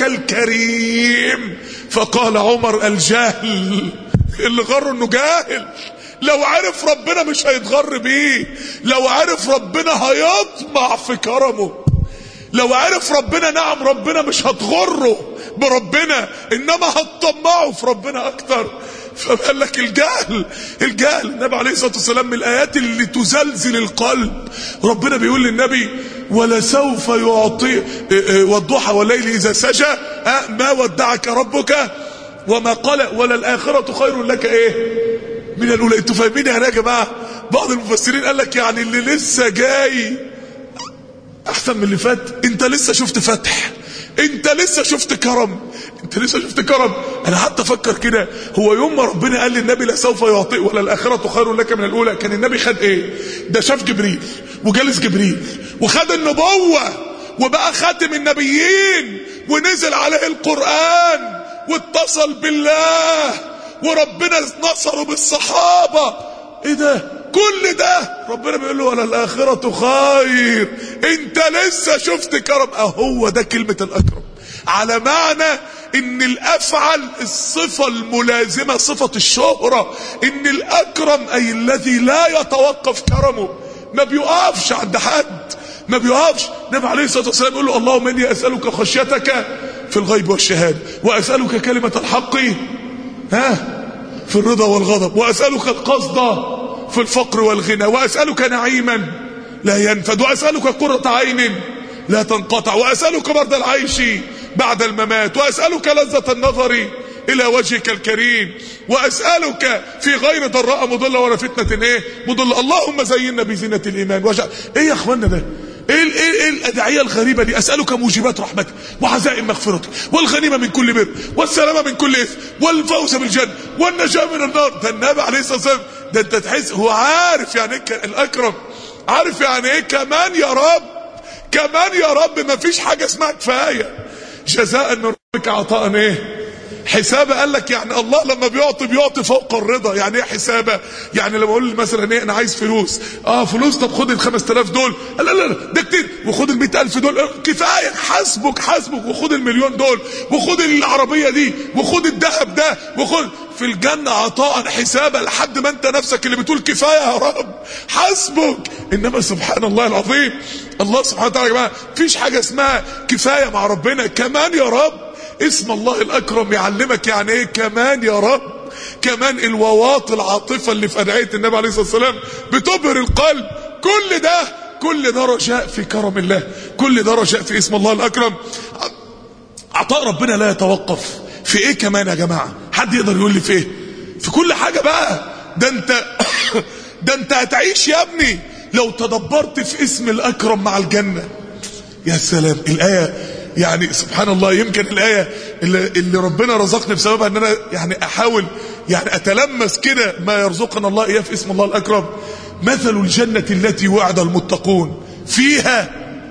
الكريم، فقال عمر الجهل، اللي غره انه جاهل. لو عرف ربنا مش هيتغر بيه، لو عرف ربنا هيطمع في كرمه، لو عرف ربنا نعم ربنا مش هتغره بربنا، انما هتطمعه في ربنا اكتر. فقال لك الجهل، الجهل. النبي عليه الصلاة والسلام من الآيات اللي تزلزل القلب، ربنا بيقول للنبي ولسوف يعطي والضحى والليل إذا سجى ما ودعك ربك وما قال وللآخرة خير لك ايه من الأولى. انتوا فاهمين يعني يا جماعة؟ بعض المفسرين قال لك يعني اللي لسه جاي احسن من اللي فات، انت لسه شفت فتح، انت لسه شفت كرم، انت لسه شفت كرم. انا حتى افكر كده، هو يوم ما ربنا قال للنبي لا سوف يعطي ولا الاخره خير لك من الاولى، كان النبي خد ايه؟ ده شاف جبريل وجالس جبريل وخد النبوه وبقى خاتم النبيين ونزل عليه القران واتصل بالله وربنا نصره بالصحابه. ايه ده؟ كل ده ربنا بيقول له ولا الاخره خير، انت لسه شفت كرم. اهو ده كلمه الاكرم، على معنى ان الافعل الصفه الملازمه صفه الشهره، ان الاكرم اي الذي لا يتوقف كرمه، ما بيقفش عند حد، ما بيقفش. النبي عليه الصلاه والسلام يقول له اللهم اني اسالك خشيتك في الغيب والشهاده، واسالك كلمه الحق ها في الرضا والغضب، واسالك القصد في الفقر والغنى، واسالك نعيما لا ينفد، واسالك قرة عين لا تنقطع، واسالك برد العيش بعد الممات، واسالك لذة النظر الى وجهك الكريم، واسالك في غير ضراء مضله ولا فتنه ايه مضله. اللهم زينا بزينة الايمان وجعل. ايه يا اخوانا ده؟ ايه ايه ايه الادعيه الغريبه دي؟ اسالك موجبات رحمتك وعزائم مغفرتك والغنيمه من كل بر والسلامه من كل اثم والفوز بالجنه والنجاه من النار. ده النبي عليه الصلاه والسلام، ده انت تحس هو عارف يعني ايه الاكرم، عارف يعني ايه كمان يا رب، كمان يا رب ما فيش حاجه اسمها كفايه. جزاء من ربك عطاء ايه حسابه. قال لك يعني الله لما بيعطي بيعطي فوق الرضا. يعني ايه حسابه؟ يعني لما اقول مثلا ايه انا عايز فلوس، اه فلوس، طب خد ال خمسة آلاف دول، لا لا لا ده كتير، وخد ال مئة ألف دول كفايه، حسبك حسبك، وخد المليون دول، وخد العربيه دي، وخد الذهب ده، وخد في الجنه عطاء حسابه، لحد ما انت نفسك اللي بتقول كفايه يا رب حسبك. انما سبحان الله العظيم، الله سبحانه وتعالى يا جماعه مفيش حاجه اسمها كفايه مع ربنا. كمان يا رب، اسم الله الأكرم يعلمك يعني ايه كمان يا رب. كمان الواواط العاطفة اللي في أدعية النبي عليه الصلاة والسلام بتبهر القلب. كل ده كل ده رجاء في كرم الله، كل ده رجاء في اسم الله الأكرم. عطاء ربنا لا يتوقف في في ايه كمان يا جماعة؟ حد يقدر يقول لي في ايه؟ في كل حاجة بقى. ده انت ده انت هتعيش يا ابني لو تدبرت في اسم الاكرم مع الجنة. يا سلام. الآية يعني سبحان الله، يمكن الآية اللي, اللي ربنا رزقني بسببها ان انا يعني احاول يعني اتلمس كده ما يرزقنا الله اياه في اسم الله الاكرم. مثل الجنة التي وعد المتقون فيها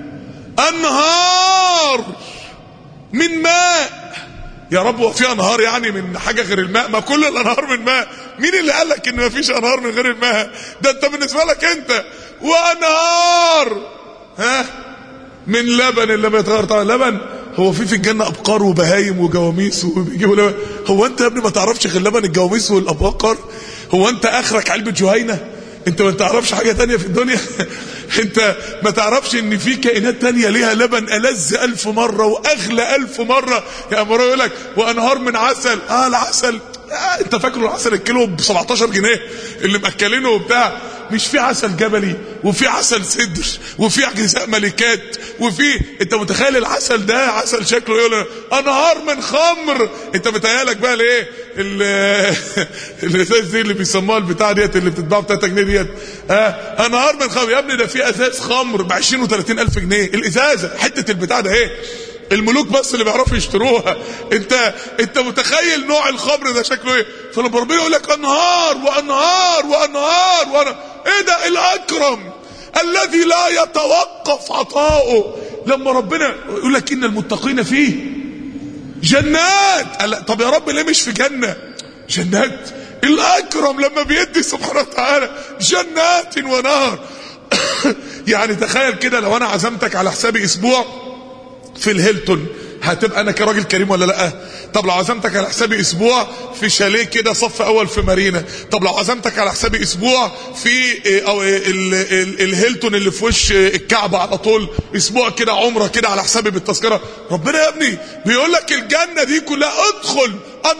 انهار من ماء. يا رب، وفيها انهار يعني من حاجة غير الماء؟ ما كل الانهار من ماء. مين اللي قال لك ان ما فيش انهار من غير الماء؟ ده انت بالنسبة لك انت. وانهار ها من لبن اللي بيتغير. طبعا لبن، هو في في الجنة ابقار وبهايم وجواميس وبيجيبوا لبن؟ هو انت يا ابني ما تعرفش غير لبن الجواميس والابقار؟ هو انت اخرك علبة جهينة؟ انت ما تعرفش حاجة تانية في الدنيا؟ انت ما تعرفش ان في كائنات تانية ليها لبن ألذ ألف مرة واغلى ألف مرة؟ يا مرة يقول لك وانهار من عسل. اه العسل، آه انت فاكره العسل الكيلو ب سبعتاشر جنيه اللي مأكلينه وبتاع؟ مش في عسل جبلي وفي عسل سدر وفي غذاء ملكات وفي، انت متخيل العسل ده عسل شكله يقول انهار من خمر؟ انت متهيالك بقى ليه الازاز دي اللي بيسموها البتاع ديت اللي بتتباع ب تلاتة جنيه ديت؟ اه انهار من خمر. يا ابني ده في ازاز خمر ب عشرين وتلاتين الف جنيه الازازه، حته البتاع ده ايه؟ الملوك بس اللي بيعرفوا يشتروها. انت انت متخيل نوع الخمر ده شكله ايه؟ فلما ربنا يقول لك انهار وانهار وانهار وانهار، ايه ده؟ الاكرم الذي لا يتوقف عطاؤه. لما ربنا يقول لك ان المتقين فيه جنات، طب يا رب ليه مش في جنة؟ جنات الاكرم لما بيدي سبحانه وتعالى جنات ونهر. يعني تخيل كده لو انا عزمتك على حسابي اسبوع في الهيلتون، هتبقى انا كراجل كريم ولا لا؟ طب لو عزمتك على حسابي اسبوع في شاليه كده صف اول في مارينا، طب لو عزمتك على حسابي اسبوع في او الهيلتون اللي في وش الكعبة على طول اسبوع كده عمره كده على حسابي بالتذكرة. ربنا يا ابني بيقول لك الجنة دي كلها ادخل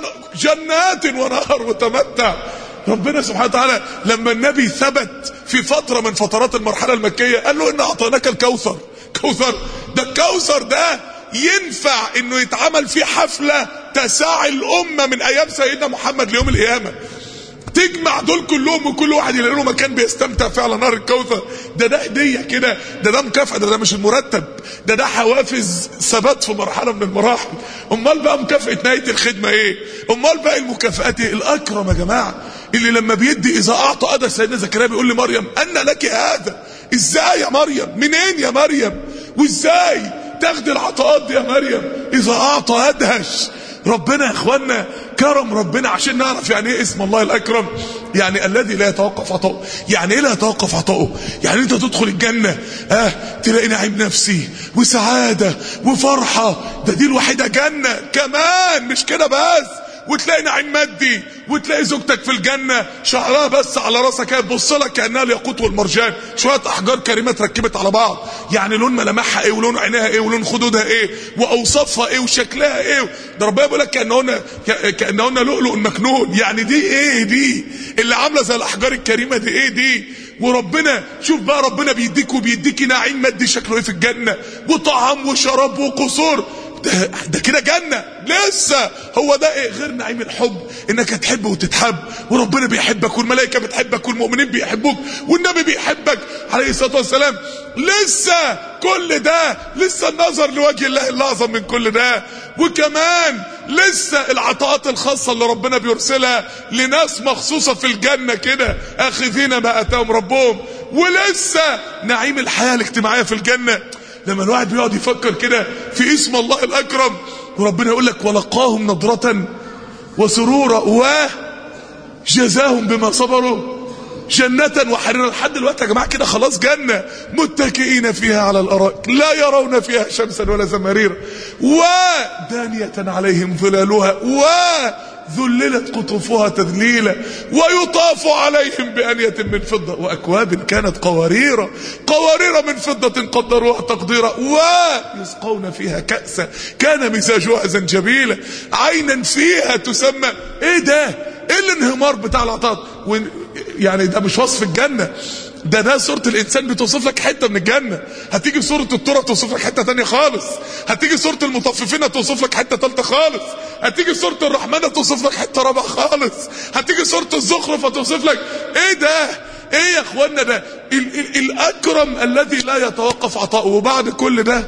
جنات ونهر وتمتع. ربنا سبحانه وتعالى لما النبي ثبت في فترة من فترات المرحلة المكية قال له ان اعطيناك الكوثر. كوثر ده، الكوثر ده ينفع انه يتعمل فيه حفلة تساعي الامة من ايام سيدنا محمد ليوم القيامة، تجمع دول كلهم وكل واحد يلاقي له مكان بيستمتع فيه على نهر الكوثر. ده ده هدية كده، ده ده مكافأة، ده ده مش المرتب، ده ده حوافز ثبات في مرحلة من المراحل. امال بقى مكافأة نهاية الخدمة ايه؟ امال بقى المكافآت ايه؟ الاكرم يا جماعة اللي لما بيدي اذا اعطى ادى سيدنا زكريا بيقول لمريم ان لك هذا. ازاي يا مريم؟ منين يا مريم؟ وازاي تاخد العطاءات دي يا مريم؟ اذا اعطى ادهش. ربنا يا اخوانا كرم ربنا عشان نعرف يعني ايه اسم الله الاكرم. يعني الذي لا يتوقف عطاؤه. يعني ايه لا يتوقف عطاؤه؟ يعني انت تدخل الجنة اه تلاقي نعيم نفسي وسعادة وفرحة، ده دي الوحيدة جنة كمان، مش كده بس، وتلاقي نعيم مادي، وتلاقي زوجتك في الجنة شعرها بس على راسك تبص لك كأنها الياقوت والمرجان، شوية احجار كريمة تركبت على بعض، يعني لون ملامحها ايه ولون عينيها ايه ولون خدودها ايه واوصافها ايه وشكلها ايه. ده ربنا بيقول لك كأنهن كأنهن لؤلؤ مكنون. يعني دي ايه؟ دي اللي عاملة زي الاحجار الكريمة دي ايه دي؟ وربنا شوف بقى ربنا بيديك وبيديكي نعيم مادي شكله ايه في الجنة، وطعام وشراب وقصور. ده, ده كده جنة لسه. هو ده ايه غير نعيم الحب؟ انك تحب وتتحب، وربنا بيحبك والملائكة بتحبك والمؤمنين بيحبوك والنبي بيحبك عليه الصلاة والسلام. لسه كل ده، لسه النظر لوجه الله الاعظم من كل ده، وكمان لسه العطاءات الخاصة اللي ربنا بيرسلها لناس مخصوصة في الجنة كده اخذين ما اتاهم ربهم، ولسه نعيم الحياة الاجتماعية في الجنة. لما الواحد بيقعد يفكر كده في اسم الله الأكرم، وربنا يقول لك ولقاهم نضرة وسرورا وجزاهم بما صبروا جنة وحريرا. لحد دلوقتي يا جماعة كده خلاص جنة، متكئين فيها على الأرائك لا يرون فيها شمسا ولا زمهريرا ودانية عليهم ظلالها وذللت قطوفها تذليلا ويطاف عليهم بأنية من فضة وأكواب كانت قواريرا قوارير من فضة قدروها تقديرا ويسقون فيها كأسا كان مزاجها زنجبيلا عينا فيها تسمى. ايه ده؟ ايه الانهمار بتاع العطاء؟ يعني ده مش وصف الجنة، ده ده سورة الإنسان بتوصف لك حتة من الجنة، هتيجي سورة الترى توصف لك حتة تانية خالص، هتيجي سورة المطففين توصف لك حتة تالتة خالص، هتيجي سورة الرحمن توصف لك حتة رابعة خالص، هتيجي سورة الزخرف توصف لك ايه ده، ايه يا اخوانا ده ال ال الاكرم الذي لا يتوقف عطاؤه. وبعد كل ده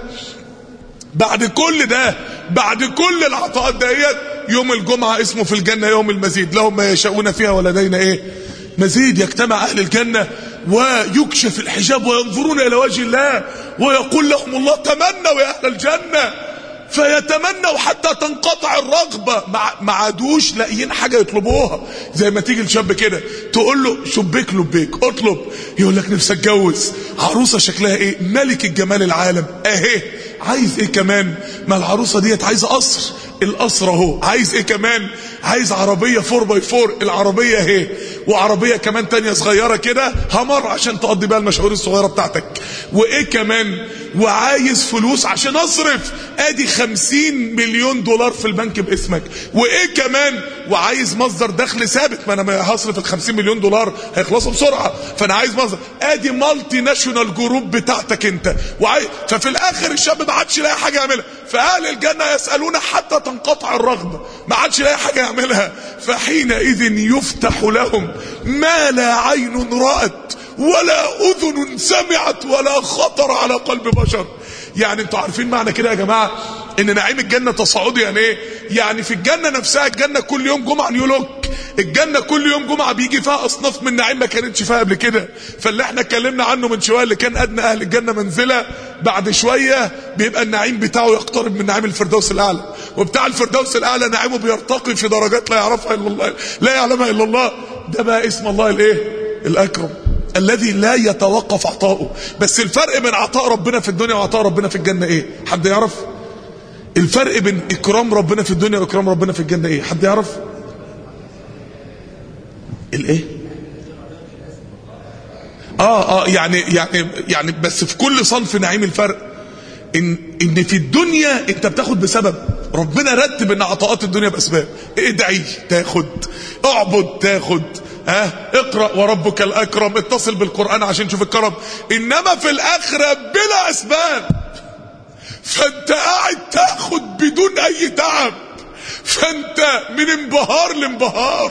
بعد كل ده بعد كل العطاءات ديت يوم الجمعة اسمه في الجنة يوم المزيد، لهم ما يشاءون فيها ولدينا ايه مزيد. يجتمع اهل الجنة ويكشف الحجاب وينظرون الى وجه الله ويقول لهم الله تمنوا يا اهل الجنة، فيتمنوا حتى تنقطع الرغبة، ما عادوش لاقيين حاجة يطلبوها. زي ما تيجي الشاب كده تقول له شبيك لبيك اطلب، يقول لك نفسي اتجوز عروسة شكلها ايه ملك الجمال العالم اهي، عايز ايه كمان؟ ما العروسة ديت عايزة قصر، القصر اهو. عايز ايه كمان؟ عايز عربية فور باي فور، العربية اهي، وعربية كمان تانية صغيرة كده همر عشان تقضي بيها المشاوير الصغيرة بتاعتك. وايه كمان؟ وعايز فلوس عشان اصرف، ادي خمسين مليون دولار في البنك باسمك. وايه كمان؟ وعايز مصدر دخل ثابت، ما انا هصرف ال خمسين مليون دولار هيخلصوا بسرعة، فانا عايز مصدر، ادي مالتي ناشونال جروب بتاعتك انت. وعايز، ففي الاخر الشاب ما عادش لاقي حاجة يعملها، فاهل الجنة يسألون حتى تنقطع الرغبة، ما عادش لاقي حاجة يعملها، فحينئذ يفتح لهم ما لا عين رأت ولا اذن سمعت ولا خطر على قلب بشر. يعني انتوا عارفين معنى كده يا جماعة ان نعيم الجنة تصاعدي يعني ايه؟ يعني في الجنة نفسها، الجنة كل يوم جمعة نيولوك، الجنة كل يوم جمعة بيجي فيها اصناف من نعيم ما كانتش فيها قبل كده. فاللي احنا اتكلمنا عنه من شوية اللي كان ادنى اهل الجنة منزلة، بعد شوية بيبقى النعيم بتاعه يقترب من نعيم الفردوس الاعلى، وبتاع الفردوس الاعلى نعيمه بيرتقي في درجات لا يعرفها الا الله، لا يعلمها الا الله. ده بقى اسم الله الايه الاكرم الذي لا يتوقف عطاؤه. بس الفرق بين عطاء ربنا في الدنيا وعطاء ربنا في الجنة ايه؟ حد يعرف؟ الفرق بين اكرام ربنا في الدنيا واكرام ربنا في الجنة ايه؟ حد يعرف؟ الايه؟ اه اه يعني يعني يعني بس في كل صنف نعيم الفرق ان ان في الدنيا انت بتاخد بسبب، ربنا رتب ان عطاءات الدنيا باسباب، ادعي تاخد، اعبد تاخد، ها اقرأ وربك الأكرم، اتصل بالقرآن عشان تشوف الكرم. إنما في الآخرة بلا أسباب، فأنت قاعد تاخد بدون أي تعب، فأنت من انبهار لانبهار،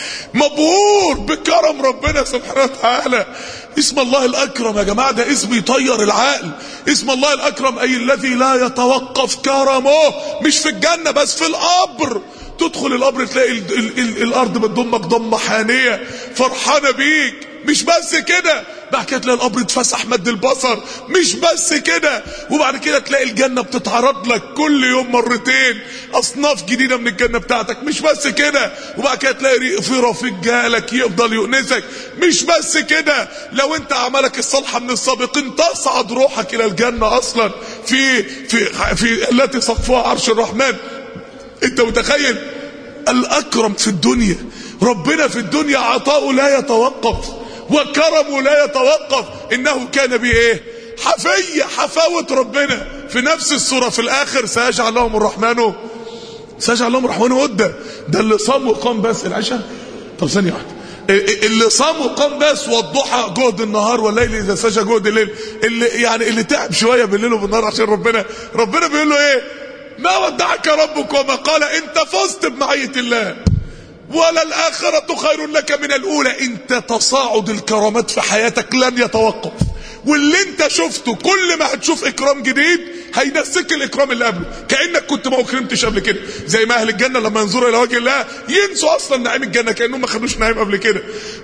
مبهور بكرم ربنا سبحانه وتعالى. اسم الله الأكرم يا جماعة ده اسم يطير العقل. اسم الله الأكرم أي الذي لا يتوقف كرمه، مش في الجنة بس، في القبر. تدخل القبر تلاقي ال ال ال الارض بتضمك ضمه حانيه فرحانه بيك. مش بس كده، بعد كده تلاقي القبر اتفسح مد البصر. مش بس كده، وبعد كده تلاقي الجنه بتتعرض لك كل يوم مرتين اصناف جديده من الجنه بتاعتك. مش بس كده، وبعد كده تلاقي في رفيق جالك يفضل يؤنسك. مش بس كده، لو انت اعمالك الصالحه من السابقين تصعد روحك الى الجنه اصلا في في في التي سقفها عرش الرحمن. انت متخيل؟ الاكرم في الدنيا، ربنا في الدنيا عطاؤه لا يتوقف وكرمه لا يتوقف. انه كان بيه ايه؟ حفية، حفاوة ربنا. في نفس السورة في الاخر سيجعل لهم الرحمن سيجعل لهم الرحمن ودا. ده اللي صام وقام بس العشاء. طب ثانية واحدة، اللي صام وقام بس والضحى جهد النهار والليل اذا سجى جهد الليل، اللي يعني اللي تعب شوية بالليل وبالنهار عشان ربنا، ربنا بيقول له ايه؟ ما ودعك ربك وما قال. انت فزت بمعية الله، ولا الآخرة خير لك من الأولى. انت تصاعد الكرامات في حياتك لن يتوقف، واللي انت شفته كل ما هتشوف اكرام جديد هينسك الاكرام اللي قبله، كأنك كنت ما اكرمتش قبل كده. زي ما اهل الجنة لما ينظروا الى وجه الله ينسوا اصلا نعيم الجنة كأنهم ما خدوش نعيم قبل كده.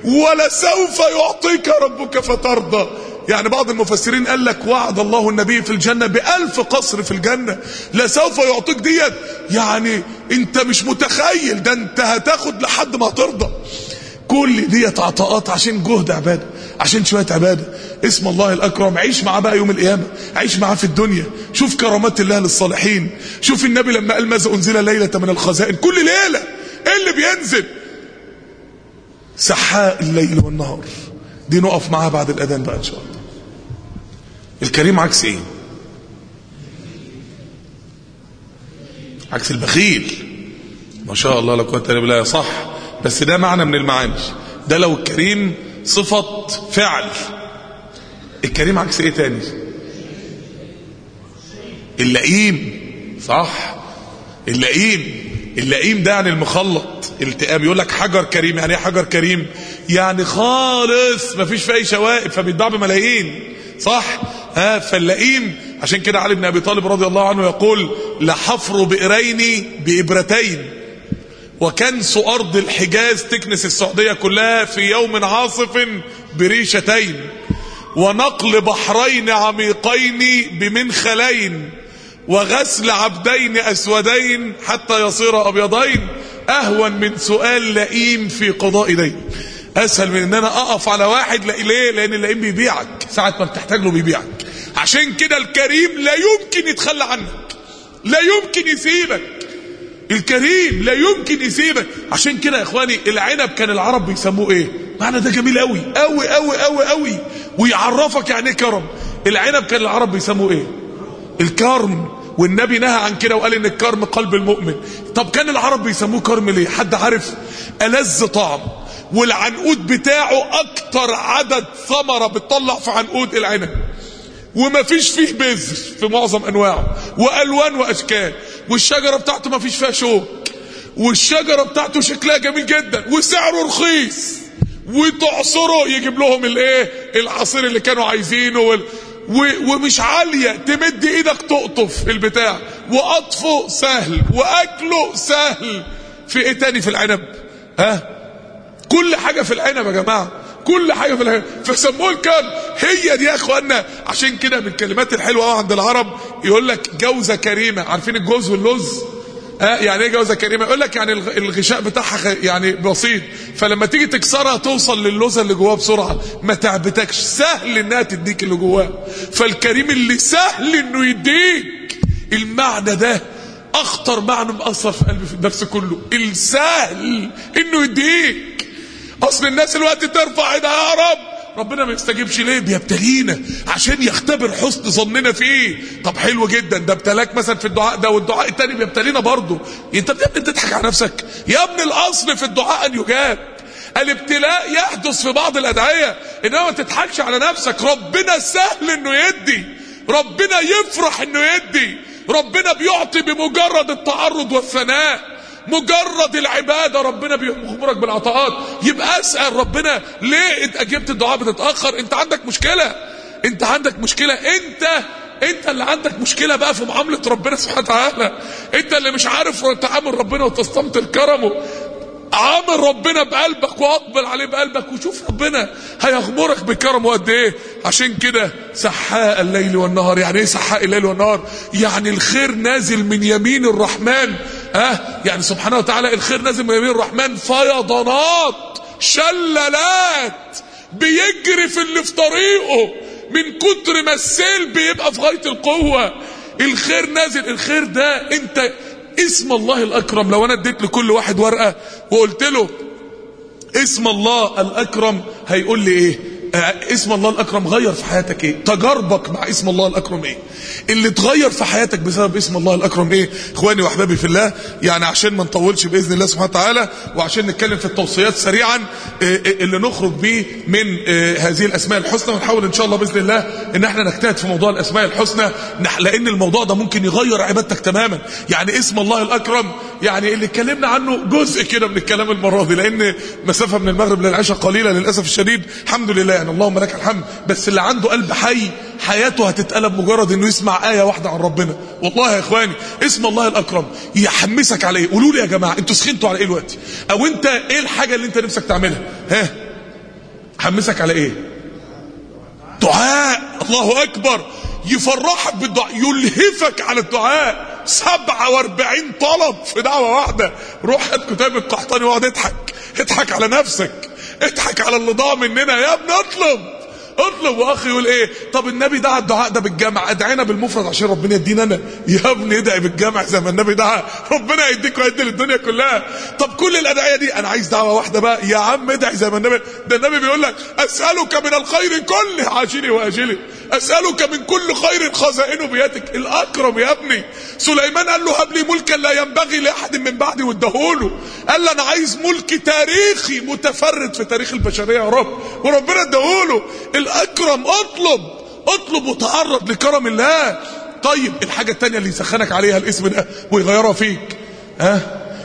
ولسوف يعطيك ربك فترضى. يعني بعض المفسرين قال لك وعد الله النبي في الجنة بألف قصر في الجنة. لسوف يعطيك ديت يعني انت مش متخيل، ده انت هتاخد لحد ما ترضى. كل ديت عطاءات عشان جهد عبادة، عشان شوية عبادة. اسم الله الأكرم عيش معاه بقى يوم القيامة، عيش معاه في الدنيا. شوف كرامات الله للصالحين. شوف النبي لما قال ماذا أنزل ليلة من الخزائن، كل ليلة ايه اللي بينزل؟ سحاء الليل والنهار. دي نقف معاها بعد الأذان بقى إن شاء الله. الكريم عكس ايه؟ عكس البخيل. ما شاء الله لا قوة الا بالله، صح، بس ده معنى من المعاني. ده لو الكريم صفة فعل. الكريم عكس ايه تاني؟ اللئيم، صح، اللئيم. اللئيم ده يعني المخلط التئام. يقول لك حجر كريم، يعني ايه حجر كريم؟ يعني خالص مفيش فيه اي شوائب، فبيتباع بملايين، صح؟ ها فاللئيم عشان كده علي بن ابي طالب رضي الله عنه يقول لحفر بئرين بإبرتين وكنس أرض الحجاز تكنس السعودية كلها في يوم عاصف بريشتين ونقل بحرين عميقين بمنخلين وغسل عبدين أسودين حتى يصير أبيضين أهون من سؤال لئيم في قضاء دين. أسهل من أن أنا أقف على واحد. ليه؟ لأن اللئيم بيبيعك ساعة ما بتحتاج له، بيبيعك. عشان كده الكريم لا يمكن يتخلى عنك، لا يمكن يسيبك. الكريم لا يمكن يسيبك. عشان كده يا اخواني العنب كان العرب بيسموه ايه؟ معنى ده جميل قوي قوي قوي قوي قوي ويعرفك يعني ايه كرم. العنب كان العرب بيسموه ايه؟ الكرم. والنبي نهى عن كده وقال ان الكرم قلب المؤمن. طب كان العرب بيسموه كرم ليه؟ حد عارف؟ ألذ طعم، والعنقود بتاعه اكتر عدد ثمرة بتطلع في عنقود العنب، وما فيش فيه بذر في معظم انواعه، والوان واشكال، والشجرة بتاعته ما فيش فيها شوك، والشجرة بتاعته شكلها جميل جدا، وسعره رخيص، وتعصره يجيب لهم الايه العصير اللي كانوا عايزينه وال... و... ومش عالية تمد ايدك تقطف البتاع، وقطفه سهل واكله سهل. في ايه تاني في العنب؟ ها كل حاجة في العنب يا جماعة، كل حاجة في العنب. فسموه الكرم. هي دي يا اخوانا. عشان كده من الكلمات الحلوة عند العرب يقول لك جوزة كريمة. عارفين الجوز واللوز؟ ها يعني ايه جوزة كريمة؟ يقول لك يعني الغشاء بتاعها يعني بسيط، فلما تيجي تكسرها توصل للوزة اللي جواها بسرعة، ما تعبتكش، سهل انها تديك اللي جواها. فالكريم اللي سهل انه يديك. المعنى ده اخطر معنى مأثر في قلبي في الدرس كله، السهل انه يديك. اصل الناس الوقت ترفع ايدها يا رب، ربنا ما يستجيبش ليه؟ بيبتلينا عشان يختبر حسن ظننا فيه. طب حلو جدا، ده ابتلاك مثلا في الدعاء ده، والدعاء التاني بيبتلينا برضه. انت بتضحك على نفسك يا ابن. الاصل في الدعاء ان يجاب. الابتلاء يحدث في بعض الادعية، انما ما تضحكش على نفسك. ربنا سهل انه يدي، ربنا يفرح انه يدي، ربنا بيعطي بمجرد التعرض والثناء، مجرد العبادة ربنا بيخبرك بالعطاءات. يبقى اسأل ربنا ليه انت اجبت الدعاء بتتأخر؟ انت عندك مشكلة، انت عندك مشكلة، انت انت اللي عندك مشكلة بقى في معاملة ربنا سبحانه وتعالى. انت اللي مش عارف تعامل ربنا وتستمطر كرمه. عامل ربنا بقلبك واقبل عليه بقلبك، وشوف ربنا هيغمرك بكرمه قد ايه. عشان كده سحاء الليل والنهار. يعني ايه سحاء الليل والنهار؟ يعني الخير نازل من يمين الرحمن. ها يعني سبحانه وتعالى الخير نازل من يمين الرحمن فيضانات، شلالات، بيجري في اللي في طريقه من كتر ما السيل بيبقى في غاية القوة. الخير نازل. الخير ده انت اسم الله الأكرم. لو أنا اديت لكل واحد ورقة وقلت له اسم الله الأكرم، هيقول لي إيه؟ آه اسم الله الأكرم غير في حياتك إيه؟ تجاربك مع اسم الله الأكرم إيه؟ اللي تغير في حياتك بسبب اسم الله الأكرم إيه؟ إخواني وأحبابي في الله، يعني عشان ما نطولش بإذن الله سبحانه وتعالى، وعشان نتكلم في التوصيات سريعا آه اللي نخرج بيه من آه هذه الأسماء الحسنى، ونحاول إن شاء الله بإذن الله إن احنا نجتهد في موضوع الأسماء الحسنى، لأن الموضوع ده ممكن يغير عبادتك تماما. يعني اسم الله الأكرم يعني اللي اتكلمنا عنه جزء كده من الكلام المرة دي، لأن مسافة من المغرب للعشاء قليلة للأسف الشديد. الحمد لله يعني اللهم لك الحمد. بس اللي عنده قلب حي حياته هتتقلب مجرد انه يسمع آية واحدة عن ربنا. والله يا اخواني اسم الله الأكرم يحمسك على ايه؟ قولوا لي يا جماعة انتوا سخنتوا على ايه دلوقتي؟ او انت ايه الحاجة اللي انت نفسك تعملها؟ ها حمسك على ايه؟ دعاء. الله اكبر. يفرحك بالدعاء، يلهفك على الدعاء. سبعة واربعين طلب في دعوة واحدة. روح هات كتاب القحطاني واقعد اضحك، اضحك على نفسك، اضحك على اللي ضاع مننا. يا ابني اطلب اطلب. واخي يقول ايه؟ طب النبي دعا الدعاء ده بالجمع، ادعينا بالمفرد عشان ربنا يدينا انا. يا ابني ادعي بالجمع زي ما النبي دعا، ربنا يديك ويدي للدنيا كلها. طب كل الادعيه دي انا عايز دعوه واحده بقى. يا عم ادعي زي ما النبي ده. النبي بيقول لك اسالك من الخير كله عاجله واجله، اسالك من كل خير خزائنه بيدك. الاكرم يا ابني. سليمان قال له هب لي ملكا لا ينبغي لاحد من بعدي، واداهوله. قال له انا عايز ملك تاريخي متفرد في تاريخ البشريه يا رب، وربنا اداهوله. الاكرم اطلب اطلب وتعرض لكرم الله. طيب الحاجه الثانيه اللي يسخنك عليها الاسم ده ويغيرها فيك، ها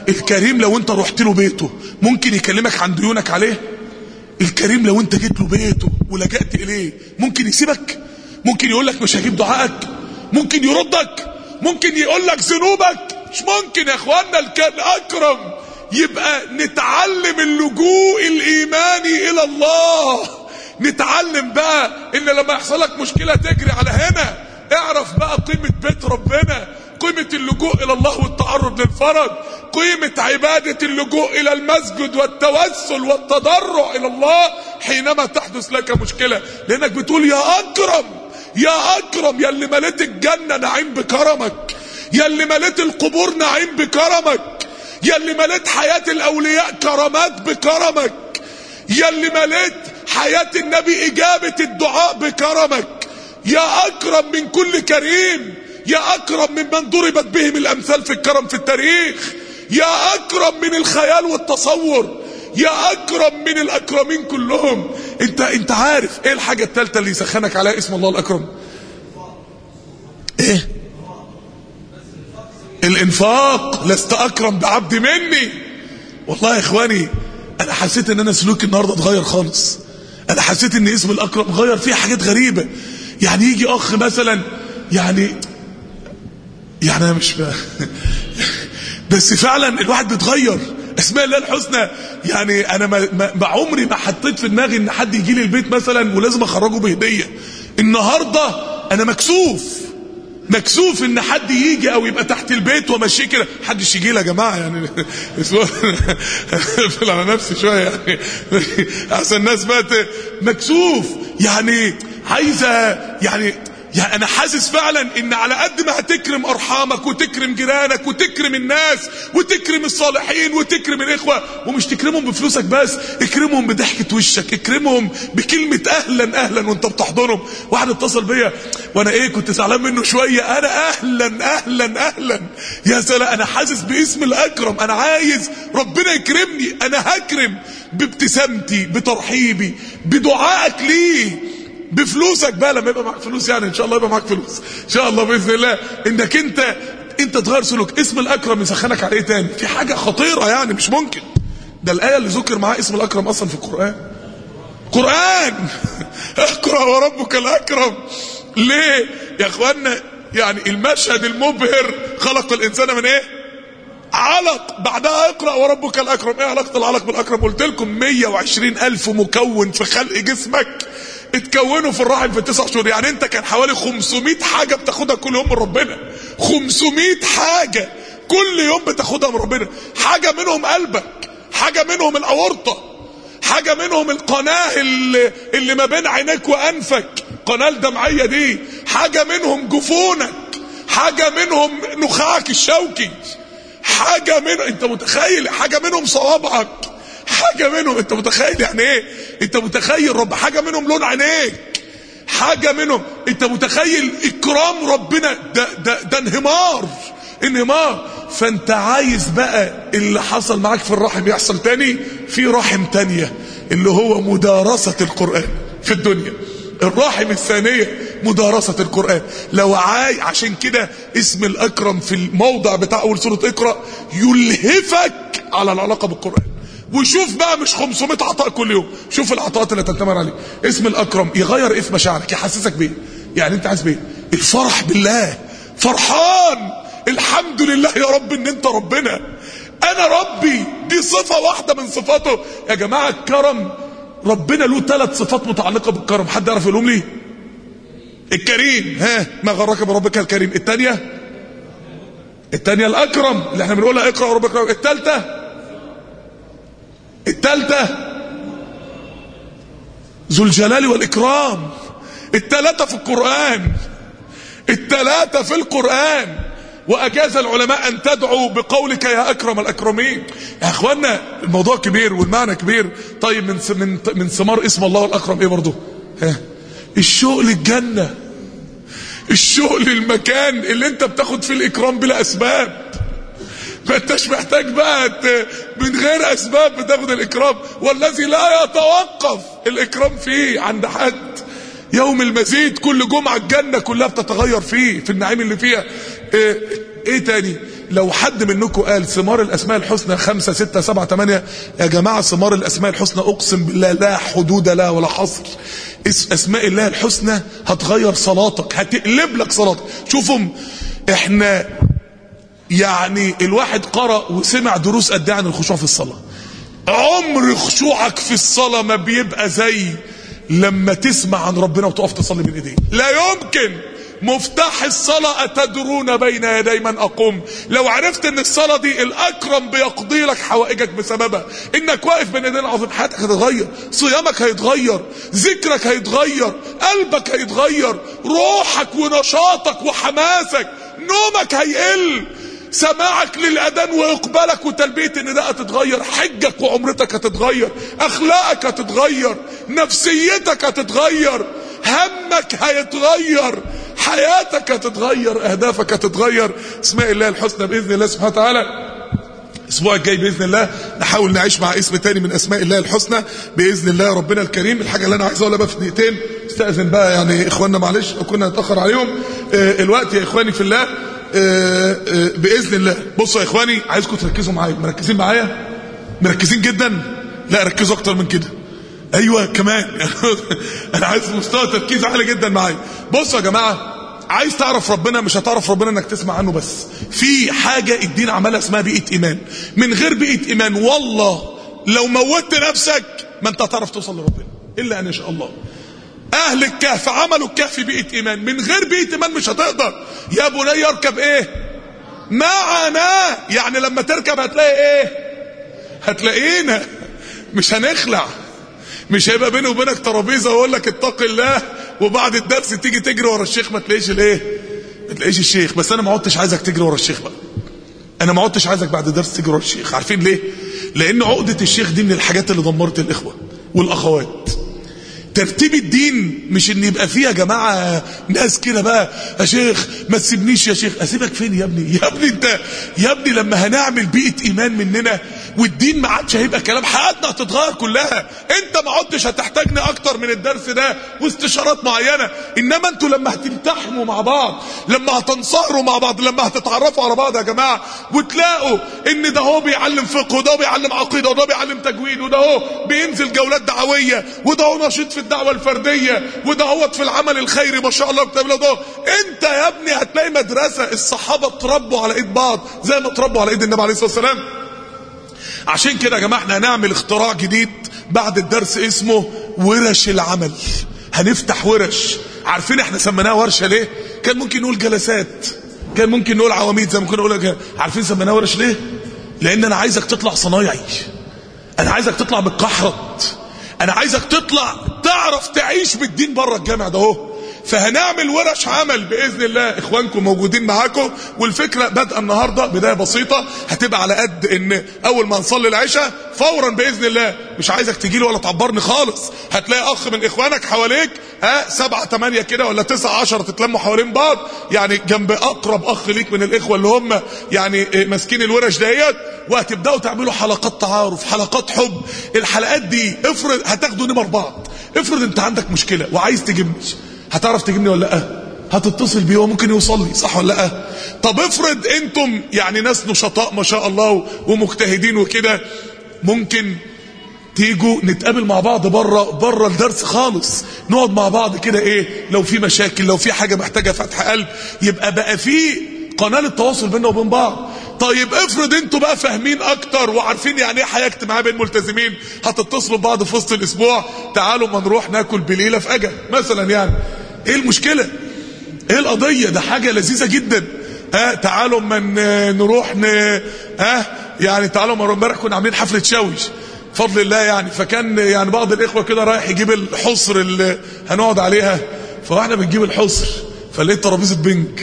الكريم لو انت رحت له بيته ممكن يكلمك عن ديونك عليه؟ الكريم لو انت جيت له بيته ولجأت اليه ممكن يسيبك؟ ممكن يقول لك مش هجيب دعائك؟ ممكن يردك؟ ممكن يقول لك ذنوبك؟ مش ممكن يا اخوانا. الاكرم يبقى نتعلم اللجوء الايماني الى الله. نتعلم بقى ان لما يحصل لك مشكله تجري على هنا. اعرف بقى قيمه بيت ربنا، قيمه اللجوء الى الله والتعرض للفرج، قيمه عباده اللجوء الى المسجد والتوسل والتضرع الى الله حينما تحدث لك مشكله، لانك بتقول يا اكرم يا اكرم، يا اللي مليت الجنه نعيم بكرمك، يا اللي مليت القبور نعيم بكرمك، يا اللي مليت حياه الاولياء كرامات بكرمك، يا اللي مليت حياه النبي اجابه الدعاء بكرمك. يا اكرم من كل كريم، يا اكرم ممن ضربت بهم الامثال في الكرم في التاريخ، يا اكرم من الخيال والتصور، يا اكرم من الاكرمين كلهم. انت انت عارف ايه الحاجه الثالثه اللي يسخنك عليها اسم الله الاكرم؟ ايه؟ الانفاق. لست اكرم بعبد مني. والله يا اخواني انا حسيت ان انا سلوكي النهارده اتغير خالص. انا حسيت ان اسم الاكرم غير فيه حاجات غريبه. يعني يجي اخ مثلا يعني يعني انا مش ب... بس فعلا الواحد بيتغير. اسماء الله الحسنى يعني انا ما, ما عمري ما حطيت في دماغي ان حد يجي لي البيت مثلا ولازم اخرجه بهديه. النهارده انا مكسوف مكسوف ان حد يجي او يبقى تحت البيت وماشيه كده. محدش يجي لي يا جماعه يعني اقفل على نفسي شويه يعني احسن الناس بقت مكسوف. يعني عايزه يعني يعني انا حاسس فعلا ان على قد ما هتكرم ارحامك وتكرم جيرانك وتكرم الناس وتكرم الصالحين وتكرم الاخوه، ومش تكرمهم بفلوسك بس، اكرمهم بضحكه وشك، اكرمهم بكلمه اهلا اهلا وانت بتحضنهم. واحد اتصل بيا وانا ايه كنت زعلان منه شويه، انا اهلا اهلا اهلا يا سلام. انا حاسس باسم الاكرم، انا عايز ربنا يكرمني. انا هكرم بابتسامتي بترحيبي بدعائك ليه بفلوسك بقى. لما يبقى معاك فلوس يعني ان شاء الله يبقى معاك فلوس ان شاء الله باذن الله انك انت انت تغير سلوك. اسم الاكرم يسخنك على ايه تاني؟ في حاجه خطيره يعني مش ممكن. ده الايه اللي ذكر معاها اسم الاكرم اصلا في القران. قران اقرا وربك الاكرم. ليه يا اخوانا؟ يعني المشهد المبهر خلق الانسان من ايه؟ علق، بعدها اقرا وربك الاكرم. ايه علاقه العلق بالاكرم؟ قلت لكم مية وعشرين الف مكون في خلق جسمك اتكونوا في الرحم في تسع شهور. يعني انت كان حوالي خمسمائة حاجه بتاخدها كل يوم من ربنا. خمسمائة حاجه كل يوم بتاخدها من ربنا. حاجه منهم قلبك، حاجه منهم الاورطه، حاجه منهم القناه اللي, اللي ما بين عينيك وانفك، القناه الدمعيه دي، حاجه منهم جفونك، حاجه منهم نخاعك الشوكي، حاجه من انت متخيل، حاجه منهم صوابعك، حاجه منهم انت متخيل يعني ايه؟ انت متخيل رب حاجه منهم لون عينيك، حاجه منهم انت متخيل اكرام ربنا. ده ده ده انهمار انهمار. فانت عايز بقى اللي حصل معاك في الرحم يحصل تاني في رحم تانية، اللي هو مدارسه القران في الدنيا. الراحم الثانيه مدارسه القران. لو عاي عشان كده اسم الاكرم في الموضع بتاع اول سوره اقرا يلهفك على العلاقه بالقران. وشوف بقى مش خمسمائة عطاء كل يوم، شوف العطاءات اللي تتمر عليه. اسم الاكرم يغير ايه في مشاعرك؟ يحسسك بايه؟ يعني انت عايز بايه؟ الفرح بالله، فرحان الحمد لله يا رب ان انت ربنا، انا ربي. دي صفه واحده من صفاته يا جماعه. الكرم ربنا له ثلاث صفات متعلقه بالكرم. حد يعرف يقولهم لي؟ الكريم، ها ما غرك بربك الكريم. الثانيه الثانيه الاكرم اللي احنا بنقولها اقرا وربك الكريم. الثالثه الثالثه ذو الجلال والاكرام. الثلاثه في القران، الثلاثه في القران. واجاز العلماء ان تدعوا بقولك يا اكرم الاكرمين. يا اخوانا الموضوع كبير والمعنى كبير. طيب من من من ثمار اسم الله الاكرم ايه برضه؟ ها، الشوق للجنه، الشوق للمكان اللي انت بتاخد فيه الاكرام بلا اسباب. ما انتش محتاج بقى من غير اسباب بتاخد الاكرام. والذي لا يتوقف الاكرام فيه عند حد. يوم المزيد كل جمعه الجنه كلها بتتغير فيه في النعيم اللي فيها. ايه, ايه تاني؟ لو حد منكم قال ثمار الاسماء الحسنى خمسة ستة سبعة تمانية، يا جماعة ثمار الاسماء الحسنى اقسم بالله لا حدود لها ولا حصر. اسماء الله الحسنى هتغير صلاتك، هتقلب لك صلاتك. شوفوا احنا يعني الواحد قرأ وسمع دروس قد ايه عن الخشوع في الصلاة. عمر خشوعك في الصلاة ما بيبقى زي لما تسمع عن ربنا وتقف تصلي من ايديه. لا يمكن. مفتاح الصلاة أتدرون بين يدي من أقوم. لو عرفت ان الصلاة دي الأكرم بيقضي لك حوائجك بسببها، انك واقف بين يدين العظيم، حياتك هتتغير، صيامك هيتغير، ذكرك هيتغير، قلبك هيتغير، روحك ونشاطك وحماسك، نومك هيقل، سماعك للأذان وإقبالك وتلبية النداء هتتغير، حجك وعمرتك هتتغير، أخلاقك هتتغير، نفسيتك هتتغير، همك هيتغير، حياتك هتتغير، أهدافك هتتغير. اسماء الله الحسنى بإذن الله سبحانه وتعالى الاسبوع الجاي باذن الله نحاول نعيش مع اسم تاني من اسماء الله الحسنى باذن الله ربنا الكريم. الحاجه اللي انا عايز اقولها بقى في دقيقتين، استاذن بقى يعني اخواننا معلش لو كنا نتاخر عليهم آه الوقت يا اخواني في الله. آه آه باذن الله بصوا يا اخواني، عايزكم تركزوا معايا. مركزين معايا؟ مركزين جدا؟ لا ركزوا اكتر من كده. ايوه كمان انا عايز مستوى تركيز عالي جدا معايا. بصوا يا جماعه، عايز تعرف ربنا مش هتعرف ربنا انك تسمع عنه بس. في حاجة الدين عملها اسمها بيئة ايمان. من غير بيئة ايمان والله لو موتت نفسك ما انت هتعرف توصل لربنا الا ان شاء الله. اهل الكهف عملوا الكهف بيئة ايمان، من غير بيئة ايمان مش هتقدر. يا بني اركب ايه معنا، يعني لما تركب هتلاقي ايه؟ هتلاقينا، مش هنخلع، مش هيبقى بيني وبينك ترابيزه واقول لك اتق الله وبعد الدرس تيجي تجري ورا الشيخ ما تلاقيش الايه؟ ما تلاقيش الشيخ. بس انا ما عدتش عايزك تجري ورا الشيخ بقى. انا ما عدتش عايزك بعد الدرس تجري ورا الشيخ. عارفين ليه؟ لان عقده الشيخ دي من الحاجات اللي دمرت الاخوه والاخوات. ترتيب الدين مش ان يبقى فيه يا جماعه ناس كده بقى يا شيخ ما تسيبنيش يا شيخ. اسيبك فين يا ابني؟ يا ابني انت يا ابني لما هنعمل بيئه ايمان مننا والدين ما عادش هيبقى كلام، حياتنا هتتغير كلها. انت ما عدتش هتحتاجني اكتر من الدرس ده واستشارات معينه، انما انتوا لما هتلتحموا مع بعض، لما هتنصهروا مع بعض، لما هتتعرفوا على بعض يا جماعه وتلاقوا ان ده هو بيعلم فقه وده بيعلم عقيده وده بيعلم تجويد وده هو بينزل جولات دعويه وده هو نشيط في الدعوه الفرديه وده هو في العمل الخيري ما شاء الله بتعمله ده، انت يا ابني هتلاقي مدرسه. الصحابه اتربوا على ايد بعض زي ما اتربوا على ايد النبي عليه الصلاه والسلام. عشان كده يا جماعه احنا هنعمل اختراع جديد بعد الدرس اسمه ورش العمل. هنفتح ورش. عارفين احنا سميناها ورشه ليه؟ كان ممكن نقول جلسات، كان ممكن نقول عواميد زي ما كنا نقول. عارفين سميناها ورش ليه؟ لان انا عايزك تطلع صنايعي، انا عايزك تطلع متكحرت، انا عايزك تطلع تعرف تعيش بالدين بره الجامع ده اهو. فهنعمل ورش عمل باذن الله، اخوانكم موجودين معاكم. والفكره بادئه النهارده بدايه بسيطه، هتبقى على قد ان اول ما نصلي العشاء فورا باذن الله، مش عايزك تجي لي ولا تعبرني خالص، هتلاقي اخ من اخوانك حواليك، ها سبعة تمانية كده ولا تسعة عشرة تتلموا حوالين بعض، يعني جنب اقرب اخ ليك من الاخوه اللي هم يعني ماسكين الورش ديت، وهتبداوا تعملوا حلقات تعارف، حلقات حب. الحلقات دي افرض هتاخدوا نمر بعض، افرض انت عندك مشكله وعايز تجيبني، هتعرف تجيبني ولا لا؟ هتتصل بيه وممكن يوصل لي، صح ولا لا؟ طب افرض انتم يعني ناس نشطاء ما شاء الله ومجتهدين وكده، ممكن تيجوا نتقابل مع بعض بره بره الدرس خالص، نقعد مع بعض كده ايه، لو في مشاكل، لو في حاجه محتاجه فتح قلب، يبقى بقى في قناه للتواصل بيننا وبين بعض. طيب افرض انتوا بقى فاهمين اكتر وعارفين يعني ايه حياه اجتماعيه بين ملتزمين، هتتصلوا ببعض في وسط الاسبوع، تعالوا ما نروح ناكل بليله في اجا مثلا، يعني ايه المشكله؟ ايه القضيه؟ ده حاجه لذيذه جدا. ها تعالوا ما نروح ن... ها يعني تعالوا ما امبارح كنا عاملين حفله شاويش بفضل الله يعني، فكان يعني بعض الاخوه كده رايح يجيب الحصر اللي هنقعد عليها، فاحنا بنجيب الحصر فلقيت ترابيزه بنج.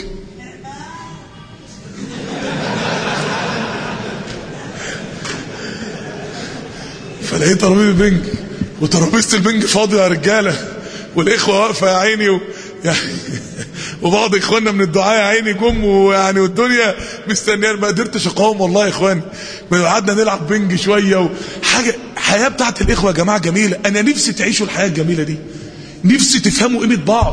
فلقيت ترابيزه بنج وترابيزه البنج فاضيه يا رجاله، والاخوه واقفه يا عيني و... يعني وبعض اخواننا من الدعاء يا عيني جم ويعني والدنيا مستنيه، ما قدرتش اقاوم والله يا اخواني، قعدنا نلعب بنج شويه وحاجه. حياه بتاعت الاخوه يا جماعه جميله، انا نفسي تعيشوا الحياه الجميله دي، نفسي تفهموا قيمه بعض.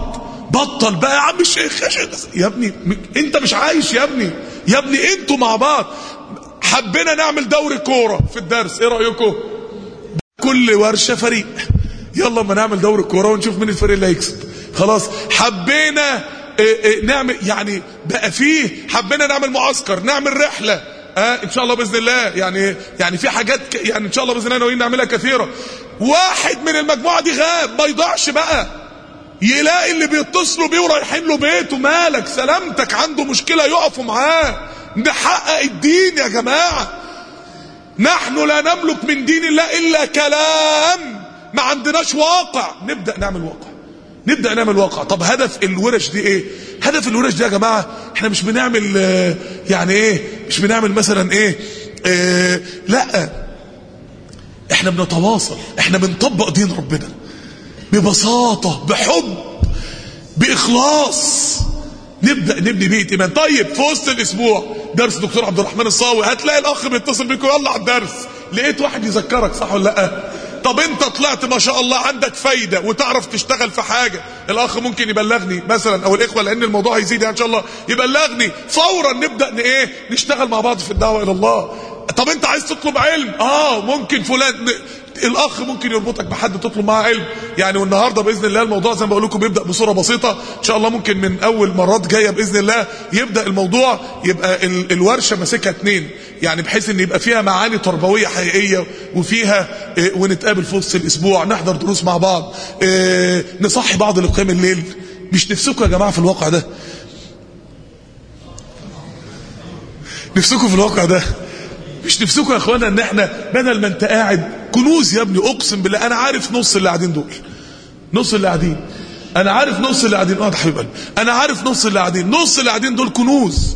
بطل بقى يا عم الشيخ يا شيخ يا ابني، انت مش عايش يا ابني، يا ابني انتوا مع بعض. حبينا نعمل دوري كورة في الدرس، ايه رأيكم؟ كل ورشة فريق، يلا ما نعمل دوري كورة ونشوف مين الفريق اللي هيكسب. خلاص حبينا ايه ايه نعمل يعني بقى فيه، حبينا نعمل معسكر، نعمل رحلة اه ان شاء الله باذن الله، يعني يعني في حاجات يعني ان شاء الله باذن الله ناويين نعملها كثيرة. واحد من المجموعة دي غاب، ما يضيعش بقى، يلاقي اللي بيتصلوا بيه ورايحين له بيته، مالك سلامتك، عنده مشكلة يقفوا معاه. نحقق الدين يا جماعة. نحن لا نملك من دين الله إلا كلام، ما عندناش واقع. نبدأ نعمل واقع، نبدأ نعمل واقع. طب هدف الورش دي ايه؟ هدف الورش دي يا جماعة احنا مش بنعمل اه يعني ايه، مش بنعمل مثلا ايه اه لا، احنا بنتواصل، احنا بنطبق دين ربنا ببساطة، بحب، بإخلاص. نبدأ نبني بيئة إيمان. طيب في وسط الأسبوع درس دكتور عبد الرحمن الصاوي، هتلاقي الأخ بيتصل بيكم يلا على الدرس، لقيت واحد يذكرك، صح ولا لأ؟ طب انت طلعت ما شاء الله عندك فايدة وتعرف تشتغل في حاجة، الأخ ممكن يبلغني مثلا أو الإخوة، لأن الموضوع هيزيد يعني إن شاء الله، يبلغني فورا نبدأ إيه نشتغل مع بعض في الدعوة إلى الله. طب انت عايز تطلب علم، اه ممكن فلان، الاخ ممكن يربطك بحد تطلب معاه علم يعني. والنهارده باذن الله الموضوع زي ما بقول لكم بيبدا بصوره بسيطه ان شاء الله، ممكن من اول مرات جايه باذن الله يبدا الموضوع يبقى ال الورشه ماسكها اتنين، يعني بحيث ان يبقى فيها معاني تربويه حقيقيه، وفيها اه ونتقابل في وسط الاسبوع، نحضر دروس مع بعض، اه نصحي بعض لقيام الليل. مش نفسكم يا جماعه في الواقع ده؟ نفسكم في الواقع ده؟ مش نفسكم يا اخوانا ان احنا بدل ما انت قاعد كنوز يا ابني، اقسم بالله انا عارف نص اللي قاعدين دول، نص اللي قاعدين، انا عارف نص اللي قاعدين، اه حبيب قلبي انا عارف نص اللي قاعدين، نص اللي قاعدين دول كنوز،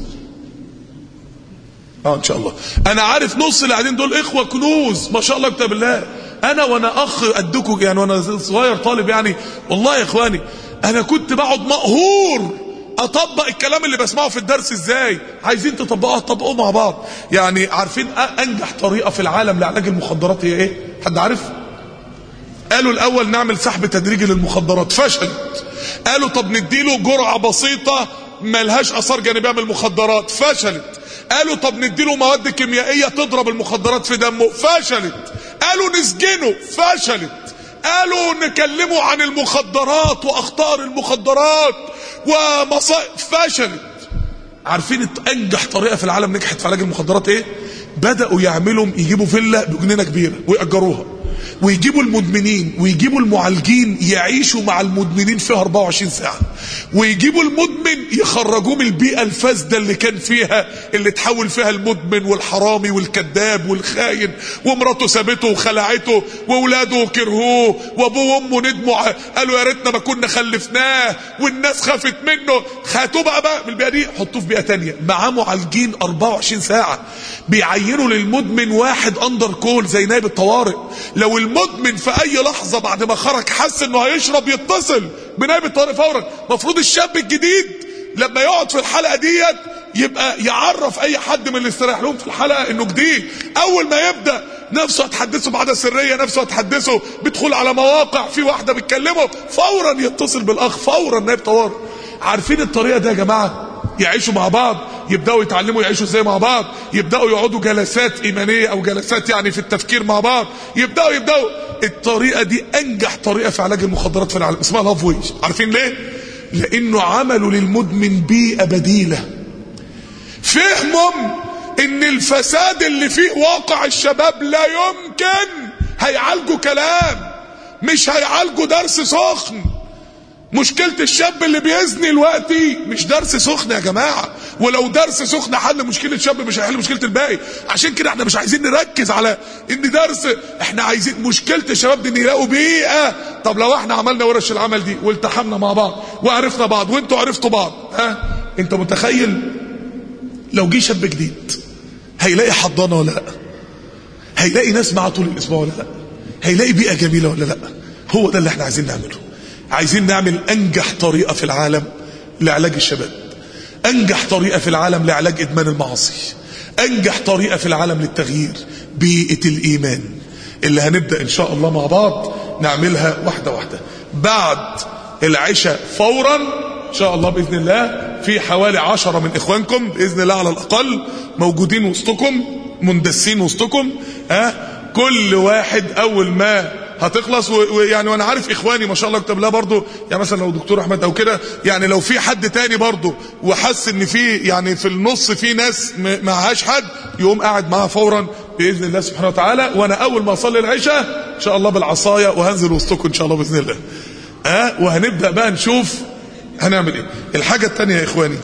اه ان شاء الله انا عارف نص اللي قاعدين دول اخوه كنوز ما شاء الله كتاب الله. انا وانا اخ قدكم يعني، وانا صغير طالب يعني، والله يا اخواني انا كنت بقعد مقهور اطبق الكلام اللي بسمعه في الدرس ازاي. عايزين تطبقوه تطبقوه مع بعض. يعني عارفين انجح طريقة في العالم لعلاج المخدرات هي ايه؟ حد عارف؟ قالوا الاول نعمل سحب تدريجي للمخدرات، فشلت. قالوا طب نديله جرعة بسيطة ملهاش اثار جانبية من المخدرات، فشلت. قالوا طب نديله مواد كيميائية تضرب المخدرات في دمه، فشلت. قالوا نسجنه، فشلت. قالوا نكلمه عن المخدرات واخطار المخدرات ومصائب، فشلت. عارفين انجح طريقة في العالم نجحت في علاج المخدرات ايه؟ بدأوا يعملوا يجيبوا فيلا بجنينة كبيرة ويأجروها، ويجيبوا المدمنين ويجيبوا المعالجين يعيشوا مع المدمنين فيها أربعة وعشرين ساعة، ويجيبوا المدمن يخرجوه من البيئة الفاسدة اللي كان فيها، اللي تحول فيها المدمن والحرامي والكذاب والخاين، ومراته سابته وخلعته واولاده كرهوه وابوه وامه ندموا قالوا يا ريتنا ما كنا خلفناه والناس خافت منه. خاتوه بقى بقى من البيئة دي حطوه في بيئة تانية معاه معالجين أربعة وعشرين ساعة، بيعينوا للمدمن واحد اندر كول زي نائب الطوارئ. لو المدمن في اي لحظة بعد ما خرج حس انه هيشرب يتصل بنائب الطوارئ فورا. مفروض الشاب الجديد لما يقعد في الحلقة ديت يبقى يعرف اي حد من اللي استريح لهم في الحلقة انه جديد. اول ما يبدأ نفسه هتحدثه بعادة سرية، نفسه هتحدثه بيدخل على مواقع في واحدة بتكلمه، فورا يتصل بالاخ، فورا نائب طوارئ. عارفين الطريقة دي يا جماعة؟ يعيشوا مع بعض، يبدأوا يتعلموا يعيشوا ازاي مع بعض، يبدأوا يقعدوا جلسات ايمانية او جلسات يعني في التفكير مع بعض، يبدأوا يبدأوا الطريقة دي انجح طريقة في علاج المخدرات في العالم، اسمها لاف ويج. عارفين ليه؟ لانه عملوا للمدمن بيئة بديلة. فهمهم ان الفساد اللي فيه واقع الشباب لا يمكن هيعالجوا كلام، مش هيعالجوا درس سخن. مشكلة الشاب اللي بيزني دلوقتي مش درس سخن يا جماعة، ولو درس سخن حل مشكلة الشاب مش هيحل مشكلة الباقي. عشان كده احنا مش عايزين نركز على ان درس، احنا عايزين مشكلة الشباب دي ان يلاقوا بيئة. طب لو احنا عملنا ورش العمل دي والتحمنا مع بعض وعرفنا بعض وانتوا عرفتوا بعض، ها انت متخيل لو جه شاب جديد هيلاقي حضانة ولا لا؟ هيلاقي ناس معاه طول الاسبوع ولا لا؟ هيلاقي بيئة جميلة ولا لا؟ هو ده اللي احنا عايزين نعمله. عايزين نعمل انجح طريقة في العالم لعلاج الشباب، انجح طريقة في العالم لعلاج ادمان المعاصي، انجح طريقة في العالم للتغيير، بيئة الايمان اللي هنبدأ ان شاء الله مع بعض نعملها واحدة واحدة. بعد العشاء فورا ان شاء الله باذن الله في حوالي عشرة من اخوانكم باذن الله على الاقل موجودين وسطكم، مندسين وسطكم. ها أه؟ كل واحد اول ما هتخلص ويعني وانا عارف اخواني ما شاء الله كتب لها برضو، يعني مثلا لو دكتور احمد او كده، يعني لو في حد تاني برضو وحس ان في يعني في النص في ناس معهاش حد، يقوم قاعد معاها فورا باذن الله سبحانه وتعالى. وانا اول ما اصلي العشاء ان شاء الله بالعصايه وهنزل وسطكم ان شاء الله باذن الله. ها أه؟ وهنبدا بقى نشوف هنعمل ايه. الحاجه الثانيه يا اخواني،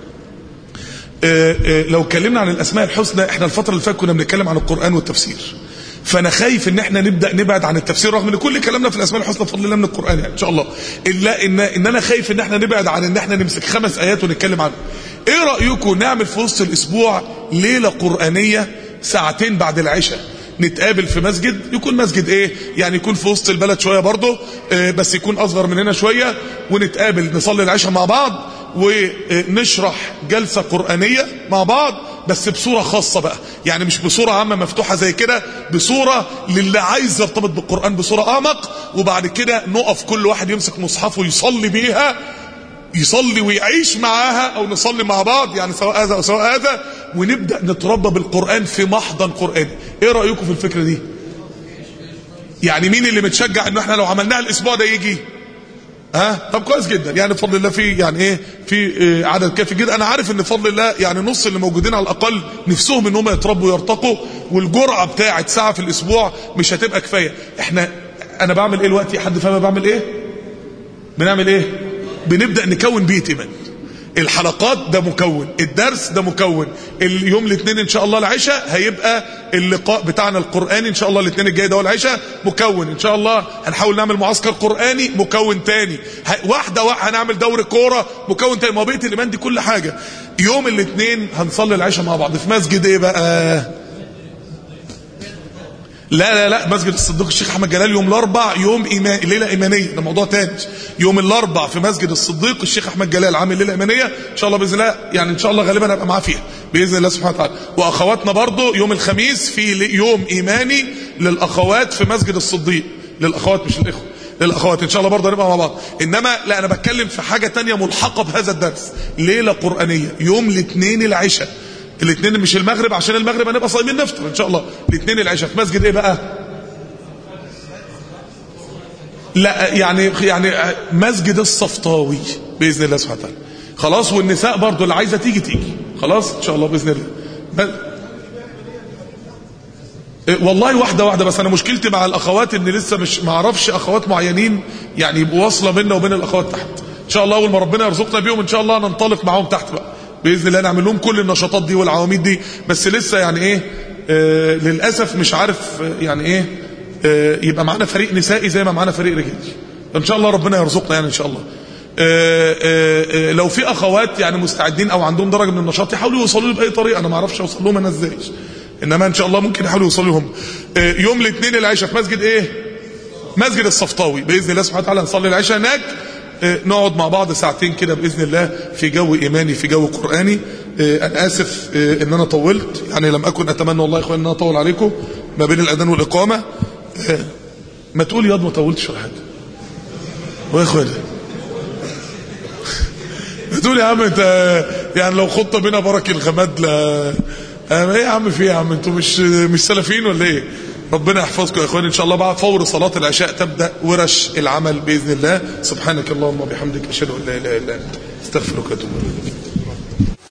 أه أه لو اتكلمنا عن الاسماء الحسنى، احنا الفتره اللي فاتت كنا بنتكلم عن القران والتفسير، فانا خايف ان احنا نبدا نبعد عن التفسير رغم ان كل كلامنا في الاسماء الحسنى بفضل الله من القران يعني ان شاء الله، الا ان ان انا خايف ان احنا نبعد عن ان احنا نمسك خمس ايات ونتكلم عنهم. ايه رايكم نعمل في وسط الاسبوع ليله قرانيه ساعتين بعد العشاء، نتقابل في مسجد، يكون مسجد ايه يعني يكون في وسط البلد شويه برضه اه بس يكون اصغر مننا شويه، ونتقابل نصلي العشاء مع بعض ونشرح جلسه قرانيه مع بعض، بس بصوره خاصه بقى، يعني مش بصوره عامه مفتوحه زي كده، بصوره للي عايز يرتبط بالقران بصوره اعمق. وبعد كده نقف كل واحد يمسك مصحفه يصلي بيها، يصلي ويعيش معاها، او نصلي مع بعض يعني سواء هذا او سواء هذا، ونبدا نتربى بالقران في محضن قراني. ايه رايكم في الفكره دي؟ يعني مين اللي متشجع ان احنا لو عملناها الاسبوع ده يجي؟ ها طب كويس جدا، يعني بفضل الله في يعني ايه في إيه عدد كافي جدا. انا عارف ان بفضل الله يعني نص اللي موجودين على الاقل نفسهم ان هم يتربوا ويرتقوا، والجرعه بتاعه ساعه في الاسبوع مش هتبقى كفايه. احنا انا بعمل ايه دلوقتي؟ حد فاهم بعمل ايه؟ بنعمل ايه؟ بنبدا نكون بيت ايمان. الحلقات ده مكون، الدرس ده مكون، اليوم الاثنين ان شاء الله العشاء هيبقى اللقاء بتاعنا القرآني ان شاء الله الاثنين الجاي ده والعشاء مكون ان شاء الله. هنحاول نعمل معسكر قرآني مكون تاني، واحده واحده هنعمل دوري كوره مكون تاني. ما بيت الايمان دي كل حاجه. يوم الاثنين هنصلي العشاء مع بعض في مسجد ايه بقى؟ لا لا لا مسجد الصديق الشيخ احمد جلال. يوم الاربع يوم إيمان ليله ايمانيه، ده موضوع تاني. يوم الاربع في مسجد الصديق الشيخ احمد جلال عامل ليله ايمانيه ان شاء الله باذن الله، يعني ان شاء الله غالبا هبقى معاه فيها باذن الله سبحانه وتعالى. واخواتنا برضو يوم الخميس في يوم ايماني للاخوات في مسجد الصديق، للاخوات مش للاخوه، للاخوات ان شاء الله برضه هنبقى مع بعض. انما لا انا بتكلم في حاجه تانية ملحقه بهذا الدرس، ليله قرانيه يوم الاثنين العشاء. الاثنين مش المغرب، عشان المغرب هنبقى صايمين نفطر ان شاء الله. الاثنين العشاء في مسجد ايه بقى؟ لا يعني يعني مسجد الصفطاوي باذن الله سبحانه وتعالى. خلاص. والنساء برضه اللي عايزه تيجي تيجي خلاص ان شاء الله باذن الله. ب... والله واحده واحده. بس انا مشكلتي مع الاخوات ان لسه مش ما اعرفش اخوات معينين يعني يبقوا واصله بيننا وبين الاخوات تحت. ان شاء الله اول ما ربنا يرزقنا بيهم ان شاء الله ننطلق معاهم تحت بقى باذن الله، نعمل لهم كل النشاطات دي والعواميد دي. بس لسه يعني ايه آه للاسف مش عارف يعني ايه آه يبقى معانا فريق نسائي زي ما معانا فريق رجالي. ان شاء الله ربنا يرزقنا يعني ان شاء الله. آه آه لو في اخوات يعني مستعدين او عندهم درجه من النشاط يحاولوا يوصلوا لي باي طريقه، انا ما اعرفش اوصل لهم انا ازاي، انما ان شاء الله ممكن يحاولوا يوصلوا لهم. آه يوم الاثنين العشاء في مسجد ايه؟ مسجد الصفطاوي باذن الله سبحانه وتعالى. نصلي العشاء هناك، نقعد مع بعض ساعتين كده بإذن الله في جو إيماني في جو قرآني. أنا آسف إن أنا طولت، يعني لم أكن أتمنى والله يا إخوان أن أنا أطول عليكم ما بين الأذان والإقامة. ما تقول ياض ما طولتش ولا حاجة ويا إخوان ما تقول يا عم أنت يعني لو خطة بينا برك الغماد لا ايه يا عم في ايه يا عم انتوا مش مش سلفيين ولا ايه؟ ربنا يحفظكم يا اخواني. ان شاء الله بعد فور صلاه العشاء تبدا ورش العمل باذن الله. سبحانك اللهم وبحمدك اشهد ان لا اله الا انت استغفرك واتوب اليك.